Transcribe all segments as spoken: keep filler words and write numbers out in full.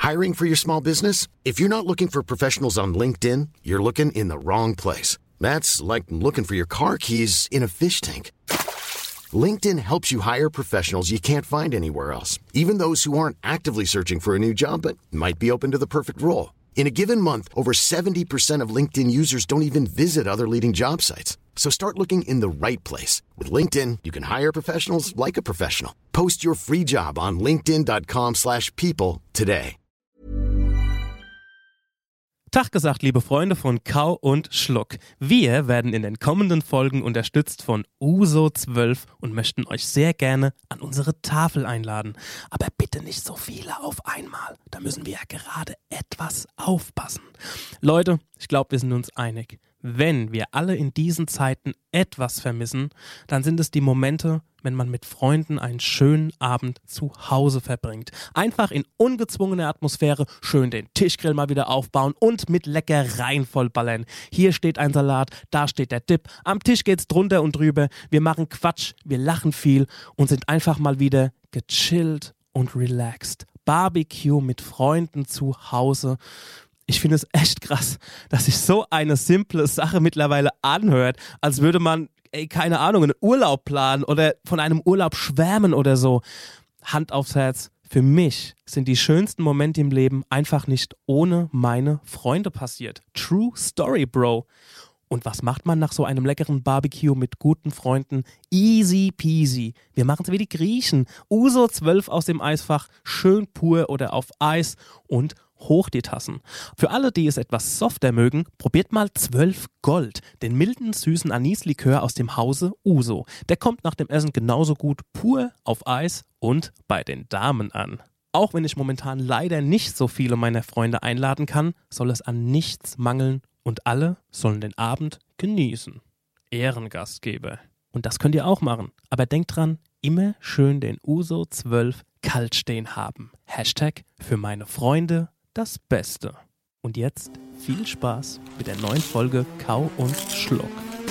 Hiring for your small business? If you're not looking for professionals on LinkedIn, you're looking in the wrong place. That's like looking for your car keys in a fish tank. LinkedIn helps you hire professionals you can't find anywhere else, even those who aren't actively searching for a new job but might be open to the perfect role. In a given month, over seventy percent of LinkedIn users don't even visit other leading job sites. So start looking in the right place. With LinkedIn, you can hire professionals like a professional. Post your free job on linkedin.com slash people today. Tag gesagt, liebe Freunde von Kau und Schluck. Wir werden in den kommenden Folgen unterstützt von Uso zwölf und möchten euch sehr gerne an unsere Tafel einladen. Aber bitte nicht so viele auf einmal. Da müssen wir ja gerade etwas aufpassen. Leute, ich glaube, wir sind uns einig. Wenn wir alle in diesen Zeiten etwas vermissen, dann sind es die Momente, wenn man mit Freunden einen schönen Abend zu Hause verbringt. Einfach in ungezwungener Atmosphäre schön den Tischgrill mal wieder aufbauen und mit Leckereien vollballern. Hier steht ein Salat, da steht der Dip, am Tisch geht's drunter und drüber, wir machen Quatsch, wir lachen viel und sind einfach mal wieder gechillt und relaxed. Barbecue mit Freunden zu Hause. Ich finde es echt krass, dass sich so eine simple Sache mittlerweile anhört, als würde man, ey, keine Ahnung, einen Urlaub planen oder von einem Urlaub schwärmen oder so. Hand aufs Herz, für mich sind die schönsten Momente im Leben einfach nicht ohne meine Freunde passiert. True Story, Bro. Und was macht man nach so einem leckeren Barbecue mit guten Freunden? Easy peasy. Wir machen es wie die Griechen. Uso zwölf aus dem Eisfach, schön pur oder auf Eis und hoch die Tassen. Für alle, die es etwas softer mögen, probiert mal zwölf Gold, den milden, süßen Anislikör aus dem Hause Uso. Der kommt nach dem Essen genauso gut pur auf Eis und bei den Damen an. Auch wenn ich momentan leider nicht so viele meiner Freunde einladen kann, soll es an nichts mangeln und alle sollen den Abend genießen. Ehrengastgeber. Und das könnt ihr auch machen. Aber denkt dran, immer schön den Uso zwölf kalt stehen haben. Hashtag für meine Freunde das Beste. Und jetzt viel Spaß mit der neuen Folge Kau und Schluck.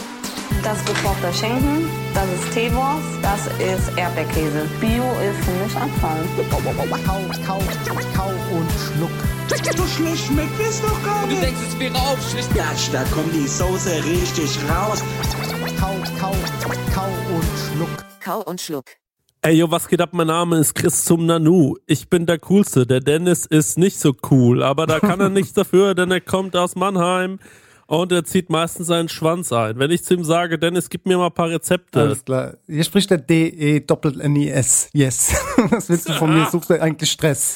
Das ist gekochter Schinken, das ist Teewurst, das ist Erdbeerkäse. Bio ist für mich Abfall. Kau, Kau, Kau und Schluck. So schlecht schmeckt es doch gar nicht. Du denkst, es wäre aufschlicht. Ja, da kommt die Soße richtig raus. Kau, Kau, Kau und Schluck. Kau und Schluck. Ey, yo, was geht ab? Mein Name ist Chris zum Nanu. Ich bin der Coolste. Der Dennis ist nicht so cool, aber da kann er nichts dafür, denn er kommt aus Mannheim und er zieht meistens seinen Schwanz ein. Wenn ich zu ihm sage, Dennis, gib mir mal ein paar Rezepte. Alles klar. Hier spricht der D E Doppel N I S. Yes. Was willst du von mir? Suchst du eigentlich Stress?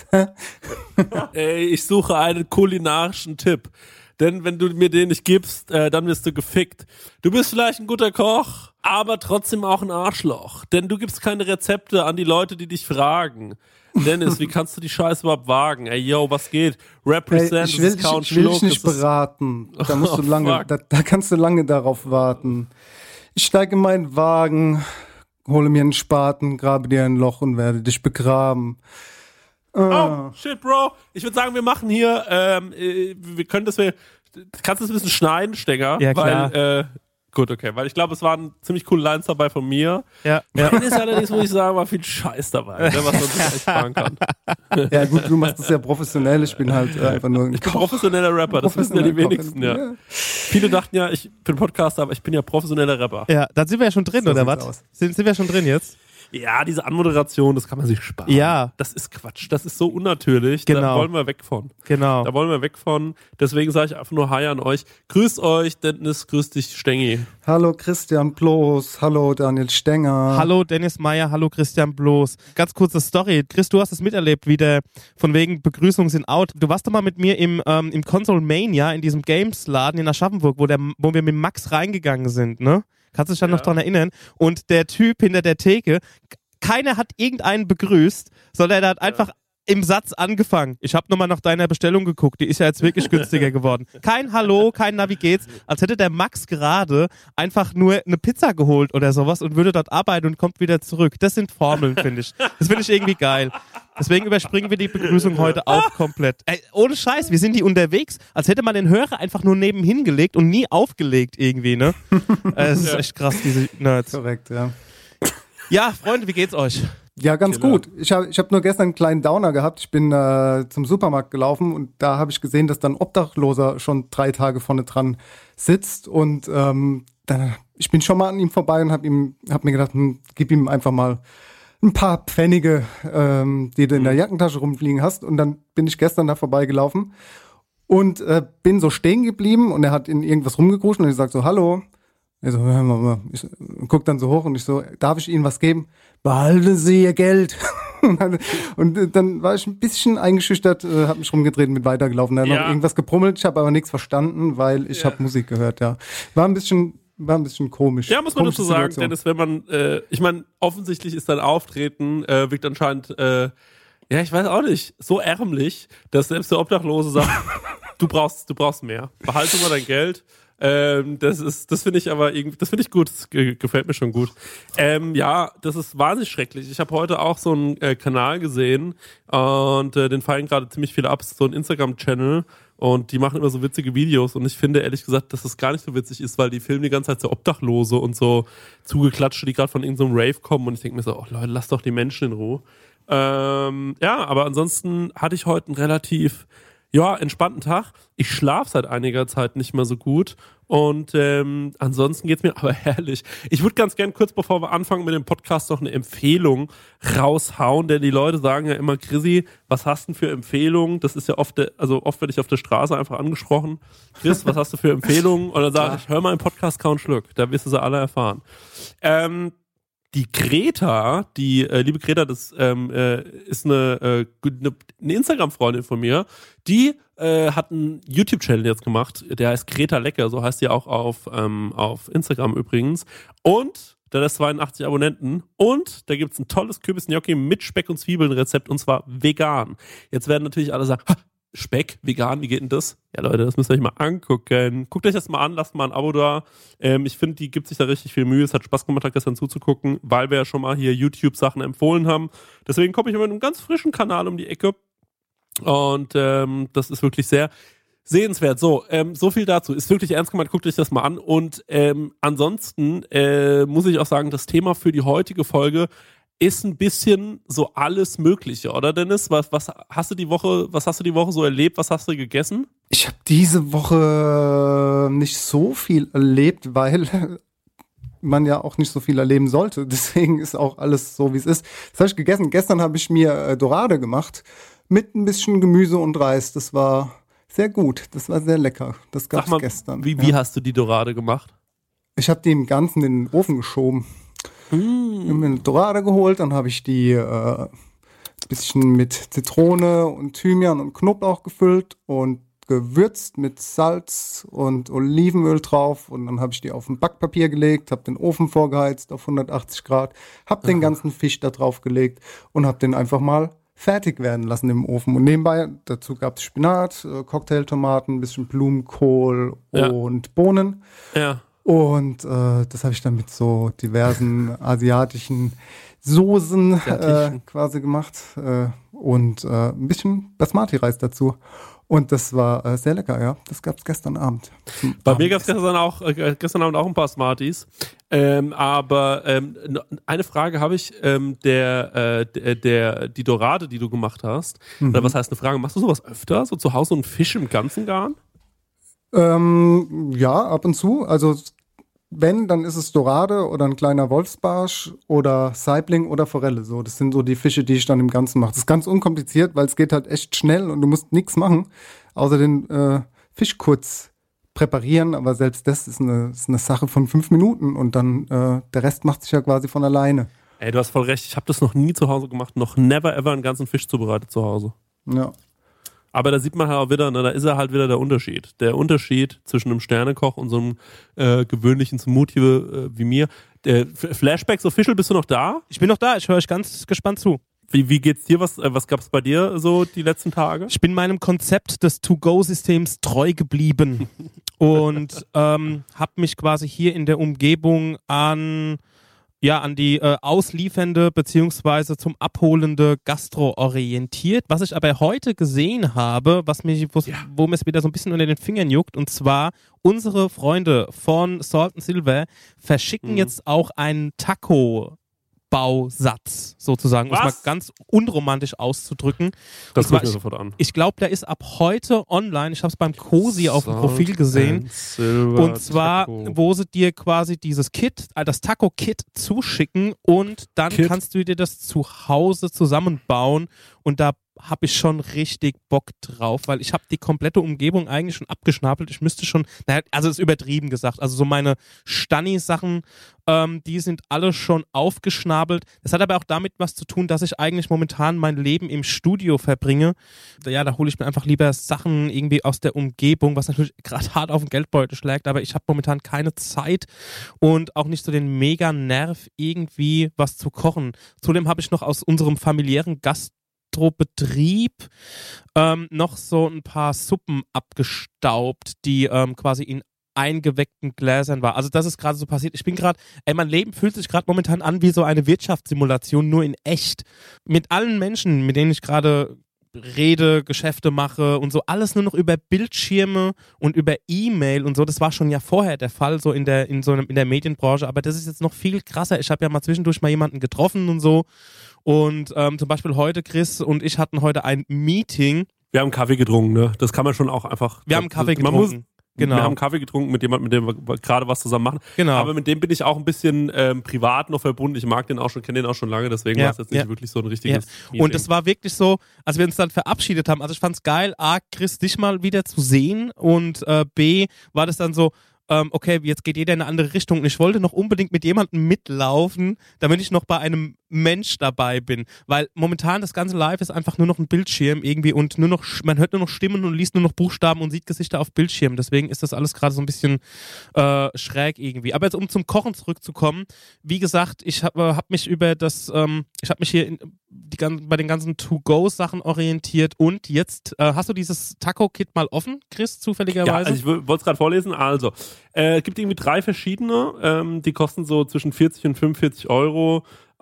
Ey, ich suche einen kulinarischen Tipp. Denn wenn du mir den nicht gibst, äh, dann wirst du gefickt. Du bist vielleicht ein guter Koch, aber trotzdem auch ein Arschloch. Denn du gibst keine Rezepte an die Leute, die dich fragen. Dennis, wie kannst du die Scheiße überhaupt wagen? Ey, yo, was geht? Represent, Ey, ich will, das ist Count ich, ich will Schluck. dich nicht beraten. Da musst Oh, du lange, da, da kannst du lange darauf warten. Ich steige in meinen Wagen, hole mir einen Spaten, grabe dir ein Loch und werde dich begraben. Oh, shit, Bro. Ich würde sagen, wir machen hier, ähm, äh, wir können das, wir, kannst du das ein bisschen schneiden, Stenger? Ja, klar. Weil, äh, gut, okay, weil ich glaube, es waren ziemlich coole Lines dabei von mir. Ja. ja. Dann ist allerdings, muss ich sagen, war viel Scheiß dabei, ne, was man sich echt sparen kann. Ja gut, du machst das ja professionell, ich bin halt äh, einfach nur ein Ich bin Koch. professioneller Rapper, das wissen ja die wenigsten, ja. Ja. Viele dachten ja, ich bin Podcaster, aber ich bin ja professioneller Rapper. Ja, da sind wir ja schon drin, So oder sieht's was? aus. Sind, sind wir schon drin jetzt? Ja, diese Anmoderation, das kann man sich sparen. Ja. Das ist Quatsch, das ist so unnatürlich, Genau. da wollen wir weg von. Genau. Da wollen wir weg von. Deswegen sage ich einfach nur Hi an euch. Grüßt euch, Dennis, grüß dich, Stengi. Hallo Christian Bloß, hallo Daniel Stenger. Hallo Dennis Meyer, hallo Christian Bloß. Ganz kurze Story. Chris, du hast es miterlebt, wie der von wegen Begrüßungen sind out. Du warst doch mal mit mir im, ähm, im Console Mania, in diesem Games-Laden in Aschaffenburg, wo, der, wo wir mit Max reingegangen sind, ne? Kannst du dich dann Ja. noch dran erinnern? Und der Typ hinter der Theke, keiner hat irgendeinen begrüßt, sondern er hat einfach im Satz angefangen. Ich habe nochmal nach deiner Bestellung geguckt, die ist ja jetzt wirklich günstiger geworden. Kein Hallo, kein Na, wie geht's? Als hätte der Max gerade einfach nur eine Pizza geholt oder sowas und würde dort arbeiten und kommt wieder zurück. Das sind Formeln, finde ich. Das finde ich irgendwie geil. Deswegen überspringen wir die Begrüßung heute auch komplett. Ey, ohne Scheiß, wir sind die unterwegs, als hätte man den Hörer einfach nur nebenhin gelegt und nie aufgelegt irgendwie, ne? Es ist echt krass, diese Nerds. Korrekt, ja. Ja, Freunde, wie geht's euch? Ja, ganz Killer. gut. Ich habe ich hab nur gestern einen kleinen Downer gehabt. Ich bin äh, zum Supermarkt gelaufen und da habe ich gesehen, dass dann ein Obdachloser schon drei Tage vorne dran sitzt. Und ähm, dann, ich bin schon mal an ihm vorbei und habe ihm, hab mir gedacht, hm, gib ihm einfach mal ein paar Pfennige, ähm, die du in der Jackentasche rumfliegen hast. Und dann bin ich gestern da vorbeigelaufen und äh, bin so stehen geblieben und er hat in irgendwas rumgekruscht und ich sag so, hallo. Er so, hör mal, mal. Ich guck dann so hoch und ich so, darf ich Ihnen was geben? Behalten Sie Ihr Geld. Und dann war ich ein bisschen eingeschüchtert, äh, hab mich rumgedreht und bin weitergelaufen. Er hat Ja. noch irgendwas gebrummelt, ich habe aber nichts verstanden, weil ich Ja. habe Musik gehört, ja. War ein bisschen, war ein bisschen komisch. Ja, muss man Komische dazu sagen, Situation. Dennis, wenn man, äh, ich meine, offensichtlich ist dein Auftreten, äh, wirkt anscheinend, äh, ja, ich weiß auch nicht, so ärmlich, dass selbst der Obdachlose sagt, du brauchst, du brauchst mehr. Behalte mal dein Geld. Ähm, das ist, das finde ich aber irgendwie, das finde ich gut, das ge- gefällt mir schon gut. Ähm, ja, das ist wahnsinnig schrecklich. Ich habe heute auch so einen äh, Kanal gesehen und äh, den fallen gerade ziemlich viele ab, so ein Instagram-Channel und die machen immer so witzige Videos und ich finde ehrlich gesagt, dass das gar nicht so witzig ist, weil die filmen die ganze Zeit so Obdachlose und so zugeklatschte, die gerade von irgendeinem so Rave kommen und ich denke mir so, oh Leute, lasst doch die Menschen in Ruhe. Ähm, ja, aber ansonsten hatte ich heute einen relativ ja, entspannten Tag. Ich schlafe seit einiger Zeit nicht mehr so gut und ähm, ansonsten geht's mir aber herrlich. Ich würde ganz gern kurz, bevor wir anfangen mit dem Podcast, noch eine Empfehlung raushauen, denn die Leute sagen ja immer, Chrissy, was hast du denn für Empfehlungen? Das ist ja oft, der, also oft werde ich auf der Straße einfach angesprochen. Chris, was hast du für Empfehlungen? Und dann sage ich, hör mal im Podcast Count Schluck, da wirst du sie alle erfahren. Ähm, Die Greta, die äh, liebe Greta, das ähm, äh, ist eine, äh, eine, eine Instagram-Freundin von mir, die äh, hat einen YouTube-Channel jetzt gemacht, der heißt Greta Lecker, so heißt die auch auf, ähm, auf Instagram übrigens. Und da hat zweiundachtzig Abonnenten und da gibt's ein tolles Kürbis-Gnocchi mit Speck und Zwiebeln-Rezept und zwar vegan. Jetzt werden natürlich alle sagen, ha, Speck, vegan, wie geht denn das? Ja, Leute, das müsst ihr euch mal angucken. Guckt euch das mal an, lasst mal ein Abo da. Ähm, ich finde, die gibt sich da richtig viel Mühe. Es hat Spaß gemacht, gestern zuzugucken, weil wir ja schon mal hier YouTube-Sachen empfohlen haben. Deswegen komme ich mit einem ganz frischen Kanal um die Ecke. Und ähm, das ist wirklich sehr sehenswert. So, ähm, so viel dazu. Ist wirklich ernst gemeint, guckt euch das mal an. Und ähm, ansonsten äh, muss ich auch sagen, das Thema für die heutige Folge ist ein bisschen so alles Mögliche, oder Dennis? Was, was hast du die Woche, was hast du die Woche so erlebt? Was hast du gegessen? Ich habe diese Woche nicht so viel erlebt, weil man ja auch nicht so viel erleben sollte. Deswegen ist auch alles so, wie es ist. Das habe ich gegessen. Gestern habe ich mir äh, Dorade gemacht mit ein bisschen Gemüse und Reis. Das war sehr gut. Das war sehr lecker. Das gab es gestern. Wie, ja. wie hast du die Dorade gemacht? Ich habe die im Ganzen in den Ofen geschoben. Ich habe mir eine Dorade geholt, dann habe ich die äh, ein bisschen mit Zitrone und Thymian und Knoblauch gefüllt und gewürzt mit Salz und Olivenöl drauf und dann habe ich die auf ein Backpapier gelegt, habe den Ofen vorgeheizt auf hundertachtzig Grad, habe den ganzen Fisch da drauf gelegt und habe den einfach mal fertig werden lassen im Ofen. Und nebenbei, dazu gab es Spinat, äh, Cocktailtomaten, ein bisschen Blumenkohl Ja. und Bohnen. Ja. Und äh, das habe ich dann mit so diversen asiatischen Soßen äh, Asiatischen. quasi gemacht äh, und äh, ein bisschen Basmati-Reis dazu. Und das war äh, sehr lecker, ja. Das gab es gestern Abend. zum Bei mir gab es Abendessen. gestern auch äh, gestern Abend auch ein paar Smarties. Ähm, aber ähm, no- eine Frage habe ich, ähm, der, äh, der, der, die Dorade, die du gemacht hast, Mhm. oder was heißt eine Frage, machst du sowas öfter? So zu Hause so einen Fisch im Ganzen garen? Ähm, ja, ab und zu. Also wenn, dann ist es Dorade oder ein kleiner Wolfsbarsch oder Saibling oder Forelle. So, das sind so die Fische, die ich dann im Ganzen mache. Das ist ganz unkompliziert, weil es geht halt echt schnell und du musst nichts machen, außer den äh, Fisch kurz präparieren. Aber selbst das ist eine, ist eine Sache von fünf Minuten und dann äh, der Rest macht sich ja quasi von alleine. Ey, du hast voll recht, ich habe das noch nie zu Hause gemacht, noch never ever einen ganzen Fisch zubereitet zu Hause. Ja. Aber da sieht man halt auch wieder, ne, da ist er halt wieder der Unterschied. Der Unterschied zwischen einem Sternekoch und so einem äh, gewöhnlichen Smoothie äh, wie mir. Der F- Flashbacks Official, bist du noch da? Ich bin noch da, ich höre euch ganz gespannt zu. Wie, wie geht's dir? Was, äh, was gab's bei dir so die letzten Tage? Ich bin meinem Konzept des To-Go-Systems treu geblieben und ähm, habe mich quasi hier in der Umgebung an ja an die äh, ausliefernde beziehungsweise zum abholende Gastro orientiert. Was ich aber heute gesehen habe, was mich, wo, Ja. wo mir es wieder so ein bisschen unter den Fingern juckt, und zwar unsere Freunde von Salt and Silver verschicken Mhm. jetzt auch einen Taco Bausatz sozusagen, um es mal ganz unromantisch auszudrücken. Das gucke ich mir sofort an. Ich glaube, der ist ab heute online. Ich habe es beim Cosi auf dem Profil gesehen. Und zwar, Taco. wo sie dir quasi dieses Kit, äh, das Taco-Kit zuschicken und dann Kit. kannst du dir das zu Hause zusammenbauen und da habe ich schon richtig Bock drauf, weil ich habe die komplette Umgebung eigentlich schon abgeschnabelt. Ich müsste schon, naja, also ist übertrieben gesagt, also so meine Stanni-Sachen, ähm, die sind alle schon aufgeschnabelt. Das hat aber auch damit was zu tun, dass ich eigentlich momentan mein Leben im Studio verbringe. Ja, da hole ich mir einfach lieber Sachen irgendwie aus der Umgebung, was natürlich gerade hart auf den Geldbeutel schlägt, aber ich habe momentan keine Zeit und auch nicht so den Mega-Nerv, irgendwie was zu kochen. Zudem habe ich noch aus unserem familiären Gast Betrieb ähm, noch so ein paar Suppen abgestaubt, die ähm, quasi in eingeweckten Gläsern war. Also das ist gerade so passiert. Ich bin gerade, ey, mein Leben fühlt sich gerade momentan an wie so eine Wirtschaftssimulation, nur in echt. Mit allen Menschen, mit denen ich gerade rede, Geschäfte mache und so, alles nur noch über Bildschirme und über E-Mail und so. Das war schon ja vorher der Fall, so in der, in so einem, in der Medienbranche, aber das ist jetzt noch viel krasser. Ich habe ja mal zwischendurch mal jemanden getroffen und so. Und ähm, zum Beispiel heute, Chris und ich hatten heute ein Meeting. Wir haben Kaffee getrunken, ne? Das kann man schon auch einfach. Wir haben Kaffee man getrunken. Muss, genau. Wir haben Kaffee getrunken mit jemandem, mit dem wir gerade was zusammen machen. Genau. Aber mit dem bin ich auch ein bisschen ähm, privat noch verbunden. Ich mag den auch schon, kenne den auch schon lange, deswegen Ja, war es jetzt nicht ja. wirklich so ein richtiges Ja. Meeting. Und es war wirklich so, als wir uns dann verabschiedet haben, also ich fand's geil, A, Chris, dich mal wieder zu sehen und äh, B, war das dann so, ähm, okay, jetzt geht jeder in eine andere Richtung und ich wollte noch unbedingt mit jemandem mitlaufen, damit ich noch bei einem Mensch dabei bin, weil momentan das ganze Live ist einfach nur noch ein Bildschirm irgendwie und nur noch, man hört nur noch Stimmen und liest nur noch Buchstaben und sieht Gesichter auf Bildschirmen, deswegen ist das alles gerade so ein bisschen äh, schräg irgendwie. Aber jetzt um zum Kochen zurückzukommen, wie gesagt, ich habe hab mich über das, ähm, ich habe mich hier in, die, bei den ganzen To-Go-Sachen orientiert und jetzt, äh, hast du dieses Taco-Kit mal offen, Chris, zufälligerweise? Ja, also ich wollte es gerade vorlesen. Also, äh, es gibt irgendwie drei verschiedene, ähm, die kosten so zwischen vierzig und fünfundvierzig Euro.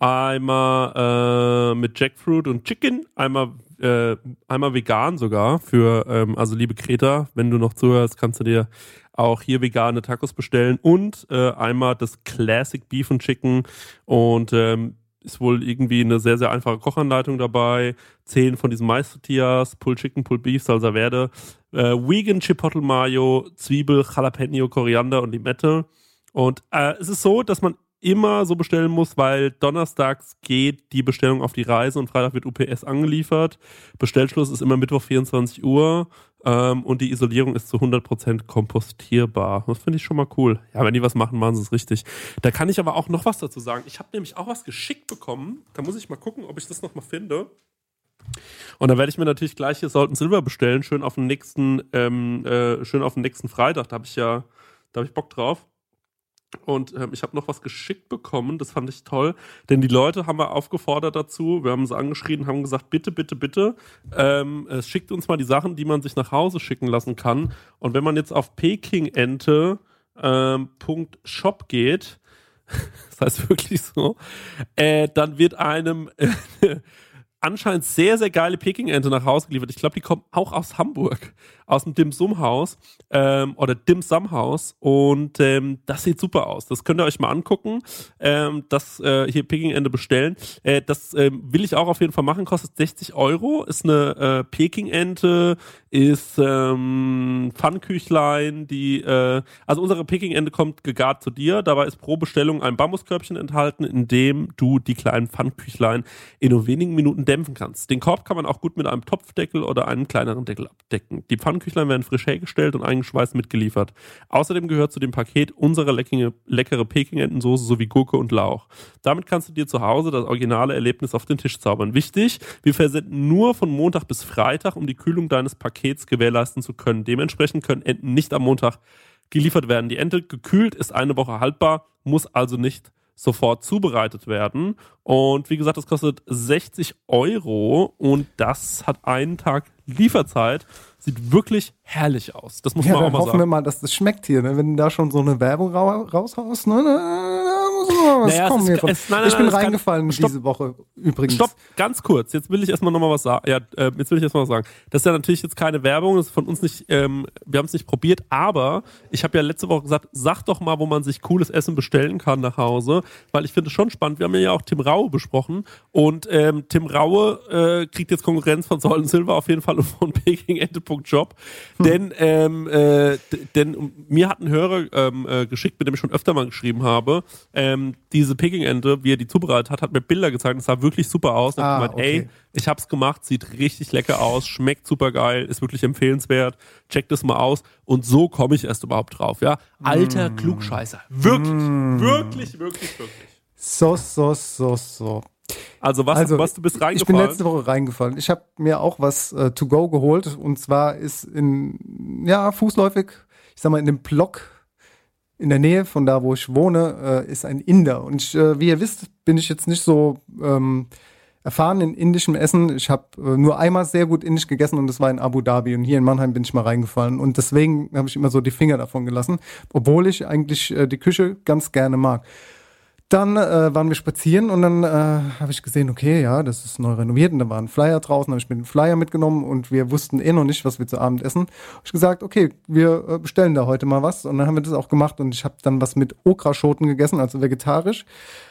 Einmal äh, mit Jackfruit und Chicken, einmal, äh, einmal vegan sogar für, ähm, also liebe Greta, wenn du noch zuhörst, kannst du dir auch hier vegane Tacos bestellen und äh, einmal das Classic Beef and Chicken und ähm, ist wohl irgendwie eine sehr, sehr einfache Kochanleitung dabei. Zehn von diesen Mais-Tortillas, Pulled Chicken, Pulled Beef, Salsa Verde, äh, Vegan Chipotle Mayo, Zwiebel, Jalapeno, Koriander und Limette. Und äh, es ist so, dass man immer so bestellen muss, weil donnerstags geht die Bestellung auf die Reise und Freitag wird U P S angeliefert. Bestellschluss ist immer Mittwoch vierundzwanzig Uhr ähm, und die Isolierung ist zu hundert Prozent kompostierbar. Das finde ich schon mal cool. Ja, wenn die was machen, machen sie es richtig. Da kann ich aber auch noch was dazu sagen. Ich habe nämlich auch was geschickt bekommen. Da muss ich mal gucken, ob ich das noch mal finde. Und dann werde ich mir natürlich gleich hier Salt and Silver bestellen, schön auf den nächsten, ähm, äh, schön auf den nächsten Freitag. Da habe ich ja, da habe ich Bock drauf. Und ähm, ich habe noch was geschickt bekommen, das fand ich toll, denn die Leute haben wir aufgefordert dazu, wir haben sie angeschrien, haben gesagt, bitte, bitte, bitte, ähm, äh, schickt uns mal die Sachen, die man sich nach Hause schicken lassen kann. Und wenn man jetzt auf pekingente Punkt shop ähm, geht, das heißt wirklich so, äh, dann wird einem äh, anscheinend sehr, sehr geile Pekingente nach Hause geliefert. Ich glaube, die kommen auch aus Hamburg, aus dem Dim Sum Haus ähm, oder Dim Sum Haus und ähm, das sieht super aus. Das könnt ihr euch mal angucken, ähm, das äh, hier Pekingente bestellen. Äh, das äh, will ich auch auf jeden Fall machen, kostet sechzig Euro, ist eine äh, Pekingente, ist ähm, Pfannküchlein, die, äh, also unsere Pekingente kommt gegart zu dir, dabei ist pro Bestellung ein Bambuskörbchen enthalten, in dem du die kleinen Pfannküchlein in nur wenigen Minuten dämpfen kannst. Den Korb kann man auch gut mit einem Topfdeckel oder einem kleineren Deckel abdecken. Die Pfannküchlein werden frisch hergestellt und eingeschweißt mitgeliefert. Außerdem gehört zu dem Paket unsere leckere, leckere Peking-Entensoße sowie Gurke und Lauch. Damit kannst du dir zu Hause das originale Erlebnis auf den Tisch zaubern. Wichtig, wir versenden nur von Montag bis Freitag, um die Kühlung deines Pakets gewährleisten zu können. Dementsprechend können Enten nicht am Montag geliefert werden. Die Ente gekühlt ist eine Woche haltbar, muss also nicht sofort zubereitet werden. Und wie gesagt, das kostet sechzig Euro und das hat einen Tag Lieferzeit. Sieht wirklich herrlich aus. Das muss ja, man auch dann mal hoffen sagen. wir mal, dass das schmeckt hier. Ne? Wenn du da schon so eine Werbung ra- raushaust, ne? Da was Naja, es kommen ist- hier von? es- nein, nein, Ich bin nein, es kann- reingefallen Stopp. diese Woche übrigens. Stopp, ganz kurz. Jetzt will ich erstmal nochmal was sagen. Ja, äh, jetzt will ich erstmal was sagen. Das ist ja natürlich jetzt keine Werbung, das ist von uns nicht, ähm, wir haben es nicht probiert, aber ich habe ja letzte Woche gesagt, sag doch mal, wo man sich cooles Essen bestellen kann nach Hause, weil ich finde es schon spannend. Wir haben ja auch Tim Raue besprochen und ähm, Tim Raue äh, kriegt jetzt Konkurrenz von Soul and Silver auf jeden Fall und von pekingente punkt job, Hm. denn, ähm, äh, d- denn mir hat ein Hörer ähm, äh, geschickt, mit dem ich schon öfter mal geschrieben habe, ähm, diese Pekingente, wie er die zubereitet hat, hat mir Bilder gezeigt, das sah wirklich super aus. Und Ah, ich gemeint, okay. ey, ich hab's gemacht, sieht richtig lecker aus, schmeckt super geil, ist wirklich empfehlenswert, checkt das mal aus und so komme ich erst überhaupt drauf, ja. Alter Mm. Klugscheißer. Wirklich, wirklich, wirklich, wirklich. So, so, so, so. Also was, Also, was du bist Ich bin reingefallen? letzte Woche reingefallen. Ich habe mir auch was äh, to go geholt und zwar ist in, ja, fußläufig, ich sag mal in dem Block in der Nähe von da, wo ich wohne, äh, ist ein Inder. Und ich, äh, wie ihr wisst, bin ich jetzt nicht so ähm, erfahren in indischem Essen. Ich habe äh, nur einmal sehr gut indisch gegessen und das war in Abu Dhabi. Und hier in Mannheim bin ich mal reingefallen. Und deswegen habe ich immer so die Finger davon gelassen, obwohl ich eigentlich äh, die Küche ganz gerne mag. Dann äh, waren wir spazieren und dann äh, habe ich gesehen, okay, ja, das ist neu renoviert und da war ein Flyer draußen, habe ich mir den Flyer mitgenommen und wir wussten eh noch nicht, was wir zu Abend essen. Hab ich gesagt, okay, wir äh, bestellen da heute mal was und dann haben wir das auch gemacht und ich habe dann was mit Okraschoten gegessen, also vegetarisch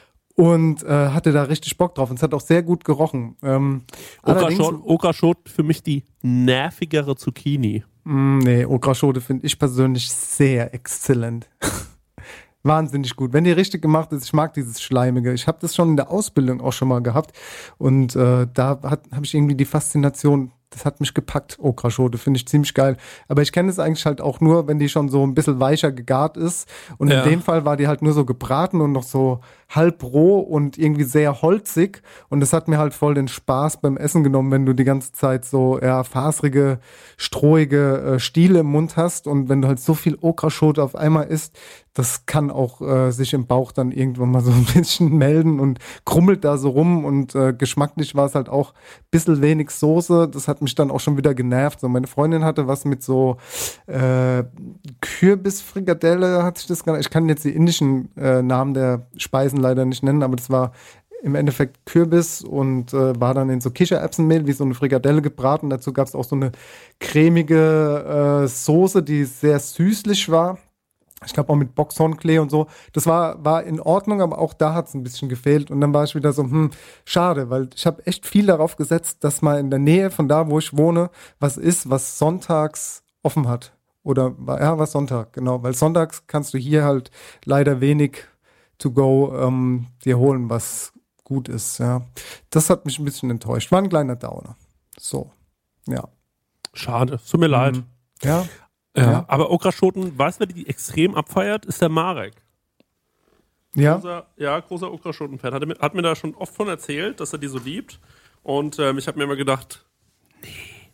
und äh, hatte da richtig Bock drauf und es hat auch sehr gut gerochen. Ähm, allerdings- Okraschot, Okraschot für mich die nervigere Zucchini. Mm, nee, Okraschote finde ich persönlich sehr exzellent. Wahnsinnig gut. Wenn die richtig gemacht ist, ich mag dieses Schleimige. Ich habe das schon in der Ausbildung auch schon mal gehabt. Und äh, da habe ich irgendwie die Faszination, das hat mich gepackt, Okraschote, finde ich ziemlich geil. Aber ich kenne es eigentlich halt auch nur, wenn die schon so ein bisschen weicher gegart ist. Und Ja. in dem Fall war die halt nur so gebraten und noch so halb roh und irgendwie sehr holzig. Und das hat mir halt voll den Spaß beim Essen genommen, wenn du die ganze Zeit so ja, faserige, strohige äh, Stiele im Mund hast. Und wenn du halt so viel Okraschote auf einmal isst, das kann auch äh, sich im Bauch dann irgendwann mal so ein bisschen melden und krummelt da so rum. Und äh, geschmacklich war es halt auch ein bisschen wenig Soße. Das hat mich dann auch schon wieder genervt. So, meine Freundin hatte was mit so äh, Kürbisfrikadelle, hat sich das genannt. Ich kann jetzt die indischen äh, Namen der Speisen leider nicht nennen, aber das war im Endeffekt Kürbis und äh, war dann in so Kichererbsenmehl wie so eine Frikadelle gebraten. Dazu gab es auch so eine cremige äh, Soße, die sehr süßlich war. Ich glaube auch mit Boxhornklee und so. Das war, war in Ordnung, aber auch da hat es ein bisschen gefehlt. Und dann war ich wieder so, hm, schade, weil ich habe echt viel darauf gesetzt, dass mal in der Nähe von da, wo ich wohne, was ist, was sonntags offen hat. Oder, ja, was Sonntag, genau. Weil sonntags kannst du hier halt leider wenig to go ähm, dir holen, was gut ist, ja. Das hat mich ein bisschen enttäuscht. War ein kleiner Downer. So, ja. Schade, es tut mir leid. Mhm. Ja, Ja, Ja. aber Okraschoten, weißt du, wer die extrem abfeiert, ist der Marek. ja. Großer, ja, großer Okraschoten-Fan. Hat, er mir- hat mir da schon oft von erzählt, dass er die so liebt. Und ähm, ich habe mir immer gedacht, nee.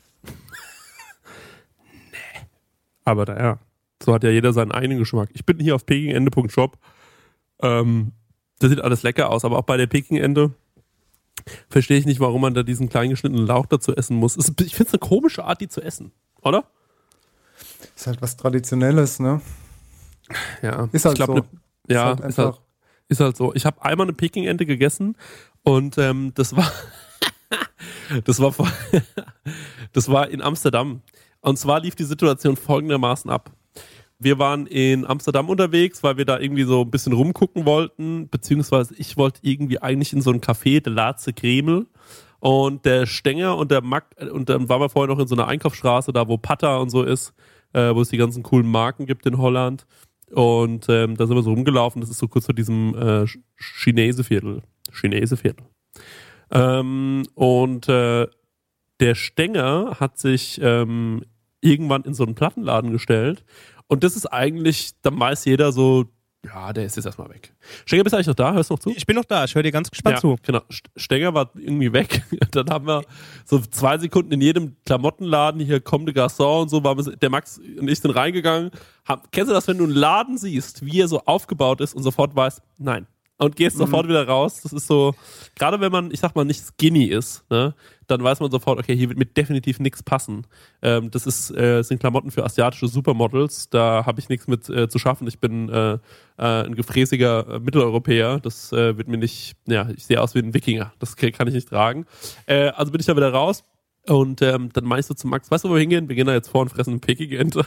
nee. Aber naja, so hat ja jeder seinen eigenen Geschmack. Ich bin hier auf pekingende punkt shop. Ähm, das sieht alles lecker aus, aber auch bei der Pekingente verstehe ich nicht, warum man da diesen klein geschnittenen Lauch dazu essen muss. Es ist- Ich finde es eine komische Art, die zu essen, oder? Ist halt was Traditionelles, ne? Ja, Ist halt ich glaub, so. Ne, ja, halt ist, halt, einfach. ist halt so. Ich habe einmal eine Pekingente gegessen und ähm, das war das war vor- das war in Amsterdam. Und zwar lief die Situation folgendermaßen ab. Wir waren in Amsterdam unterwegs, weil wir da irgendwie so ein bisschen rumgucken wollten, beziehungsweise ich wollte irgendwie eigentlich in so ein Café, der Laatste Kreml. Und der Stenger und der Mack, und dann waren wir vorher noch in so einer Einkaufsstraße, da wo Pata und so ist, äh, wo es die ganzen coolen Marken gibt in Holland. Und ähm, da sind wir so rumgelaufen, das ist so kurz vor diesem äh, Chineseviertel. Chineseviertel. Ähm, und äh, der Stenger hat sich ähm, irgendwann in so einen Plattenladen gestellt. Und das ist eigentlich, da weiß jeder so, ja, der ist jetzt erstmal weg. Stenger, bist du eigentlich noch da? Hörst du noch zu? Ich bin noch da, ich höre dir ganz gespannt Ja, zu. genau. St- Stenger war irgendwie weg. Dann haben wir so zwei Sekunden in jedem Klamottenladen, hier Comme des Garçons und so, waren wir, der Max und ich sind reingegangen. Haben, kennst du das, wenn du einen Laden siehst, wie er so aufgebaut ist und sofort weißt, nein, und gehst mhm. sofort wieder raus. Das ist so, gerade wenn man, ich sag mal, nicht skinny ist, ne, dann weiß man sofort, okay, hier wird mir definitiv nichts passen. Ähm, das ist, äh, sind Klamotten für asiatische Supermodels, da habe ich nichts mit äh, zu schaffen. Ich bin äh, äh, ein gefräßiger äh, Mitteleuropäer, das äh, wird mir nicht, ja, ich sehe aus wie ein Wikinger, das kann ich nicht tragen. Äh, also bin ich da wieder raus. Und ähm, dann meinst du zu Max, weißt du, wo wir hingehen? Wir gehen da jetzt vor und fressen eine Peking-Ente.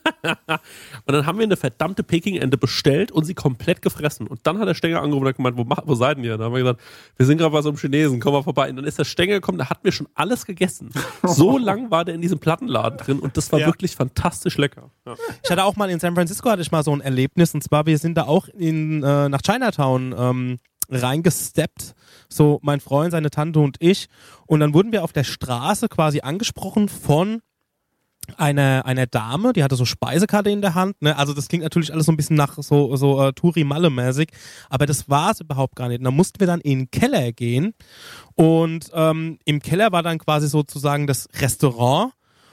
Und dann haben wir eine verdammte Peking-Ente bestellt und sie komplett gefressen. Und dann hat der Stenger angerufen und hat gemeint, wo, wo seid ihr? Dann haben wir gesagt, wir sind gerade bei so einem Chinesen, komm mal vorbei. Und dann ist der Stenger gekommen, da hatten wir schon alles gegessen. So lang war der in diesem Plattenladen drin und das war ja. wirklich fantastisch lecker. Ja. Ich hatte auch mal in San Francisco hatte ich mal so ein Erlebnis, und zwar, wir sind da auch in, äh, nach Chinatown ähm, reingesteppt, so mein Freund, seine Tante und ich, und dann wurden wir auf der Straße quasi angesprochen von einer, einer Dame, die hatte so Speisekarte in der Hand, ne? Also das klingt natürlich alles so ein bisschen nach so, so uh, Touri-Malle-mäßig, aber das war es überhaupt gar nicht. Und dann mussten wir dann in den Keller gehen und ähm, im Keller war dann quasi sozusagen das Restaurant,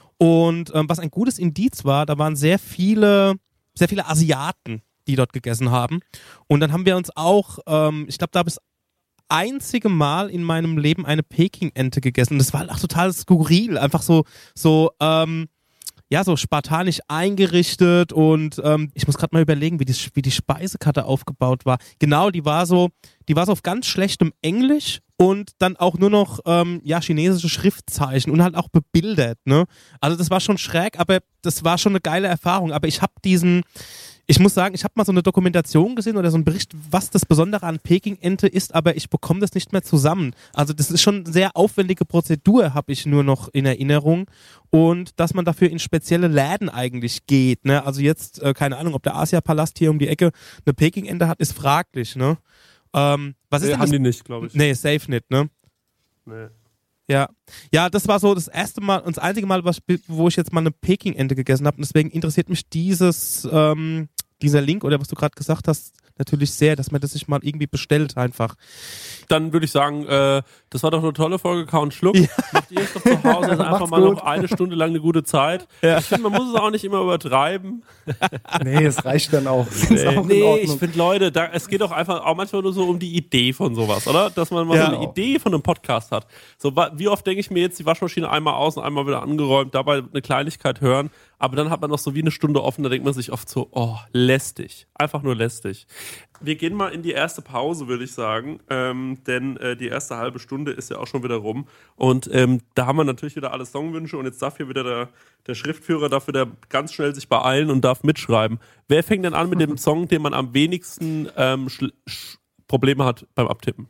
und ähm, was ein gutes Indiz war, da waren sehr viele, sehr viele Asiaten, die dort gegessen haben. Und dann haben wir uns auch, ähm, ich glaube, da habe ich das einzige Mal in meinem Leben eine Peking-Ente gegessen. Und das war halt auch total skurril. Einfach so, so, ähm, ja, so spartanisch eingerichtet. Und ähm, ich muss gerade mal überlegen, wie die, wie die Speisekarte aufgebaut war. Genau, die war so, die war so auf ganz schlechtem Englisch und dann auch nur noch, ähm, ja, chinesische Schriftzeichen und halt auch bebildert, ne? Also das war schon schräg, aber das war schon eine geile Erfahrung. Aber ich habe diesen, Ich muss sagen, ich habe mal so eine Dokumentation gesehen oder so einen Bericht, was das Besondere an Peking-Ente ist, aber ich bekomme das nicht mehr zusammen. Also das ist schon eine sehr aufwendige Prozedur, habe ich nur noch in Erinnerung. Und dass man dafür in spezielle Läden eigentlich geht, ne? Also jetzt, äh, keine Ahnung, ob der Asia-Palast hier um die Ecke eine Peking-Ente hat, ist fraglich, ne? Ähm, was ist nee, denn haben das? die nicht, glaube ich. Nee, safe nicht, ne? Nee. Ja, ja, das war so das erste Mal und das einzige Mal, was, wo ich jetzt mal eine Peking-Ente gegessen habe. Und deswegen interessiert mich dieses, ähm, dieser Link oder was du gerade gesagt hast, natürlich sehr, dass man das sich mal irgendwie bestellt einfach. Dann würde ich sagen, äh, das war doch eine tolle Folge Kau und Schluck. Ja. Macht ihr jetzt doch zu Hause jetzt einfach mal gut. Noch eine Stunde lang eine gute Zeit. Ja. Ich finde, man muss es auch nicht immer übertreiben. Nee, es reicht dann auch. Nee, auch nee ich finde, Leute, da, es geht doch einfach auch manchmal nur so um die Idee von sowas, oder? Dass man mal ja. so eine Idee von einem Podcast hat. So, wie oft denke ich mir jetzt die Waschmaschine einmal aus und einmal wieder angeräumt, dabei eine Kleinigkeit hören, aber dann hat man noch so wie eine Stunde offen, da denkt man sich oft so, oh, lästig. Einfach nur lästig. Wir gehen mal in die erste Pause, würde ich sagen, ähm, denn äh, die erste halbe Stunde ist ja auch schon wieder rum und ähm, da haben wir natürlich wieder alle Songwünsche und jetzt darf hier wieder der, der Schriftführer, darf wieder ganz schnell sich beeilen und darf mitschreiben. Wer fängt denn an mit dem Song, den man am wenigsten ähm, Sch- Sch- Probleme hat beim Abtippen?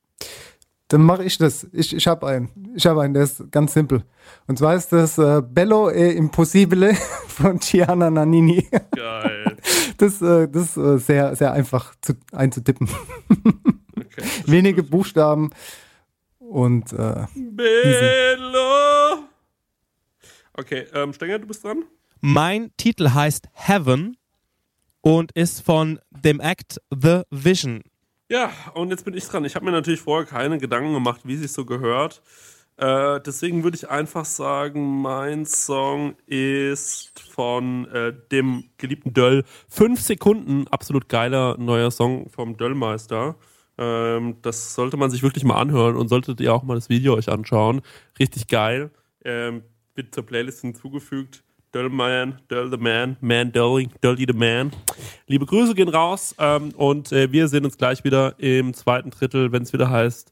Dann mache ich das. Ich, ich habe einen. Ich habe einen, der ist ganz simpel. Und zwar ist das äh, Bello e Impossibile von Gianna Nannini. Geil. Das, äh, das ist äh, sehr, sehr einfach zu, einzutippen. Okay, wenige Buchstaben und äh, Bello. Okay, ähm, Stenger, du bist dran. Mein Titel heißt Heaven und ist von dem Act The Vision. Ja, und jetzt bin ich dran. Ich habe mir natürlich vorher keine Gedanken gemacht, wie es sich so gehört. Äh, deswegen würde ich einfach sagen, mein Song ist von äh, dem geliebten Döll. Fünf Sekunden, absolut geiler neuer Song vom Döllmeister. Ähm, das sollte man sich wirklich mal anhören und solltet ihr auch mal das Video euch anschauen. Richtig geil. Ähm, wird zur Playlist hinzugefügt. Döllman, Döll the Man, Man Dölling, Dölli the Man. Liebe Grüße gehen raus ähm, und äh, wir sehen uns gleich wieder im zweiten Drittel, wenn es wieder heißt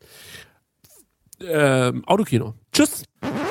ähm, Autokino. Tschüss!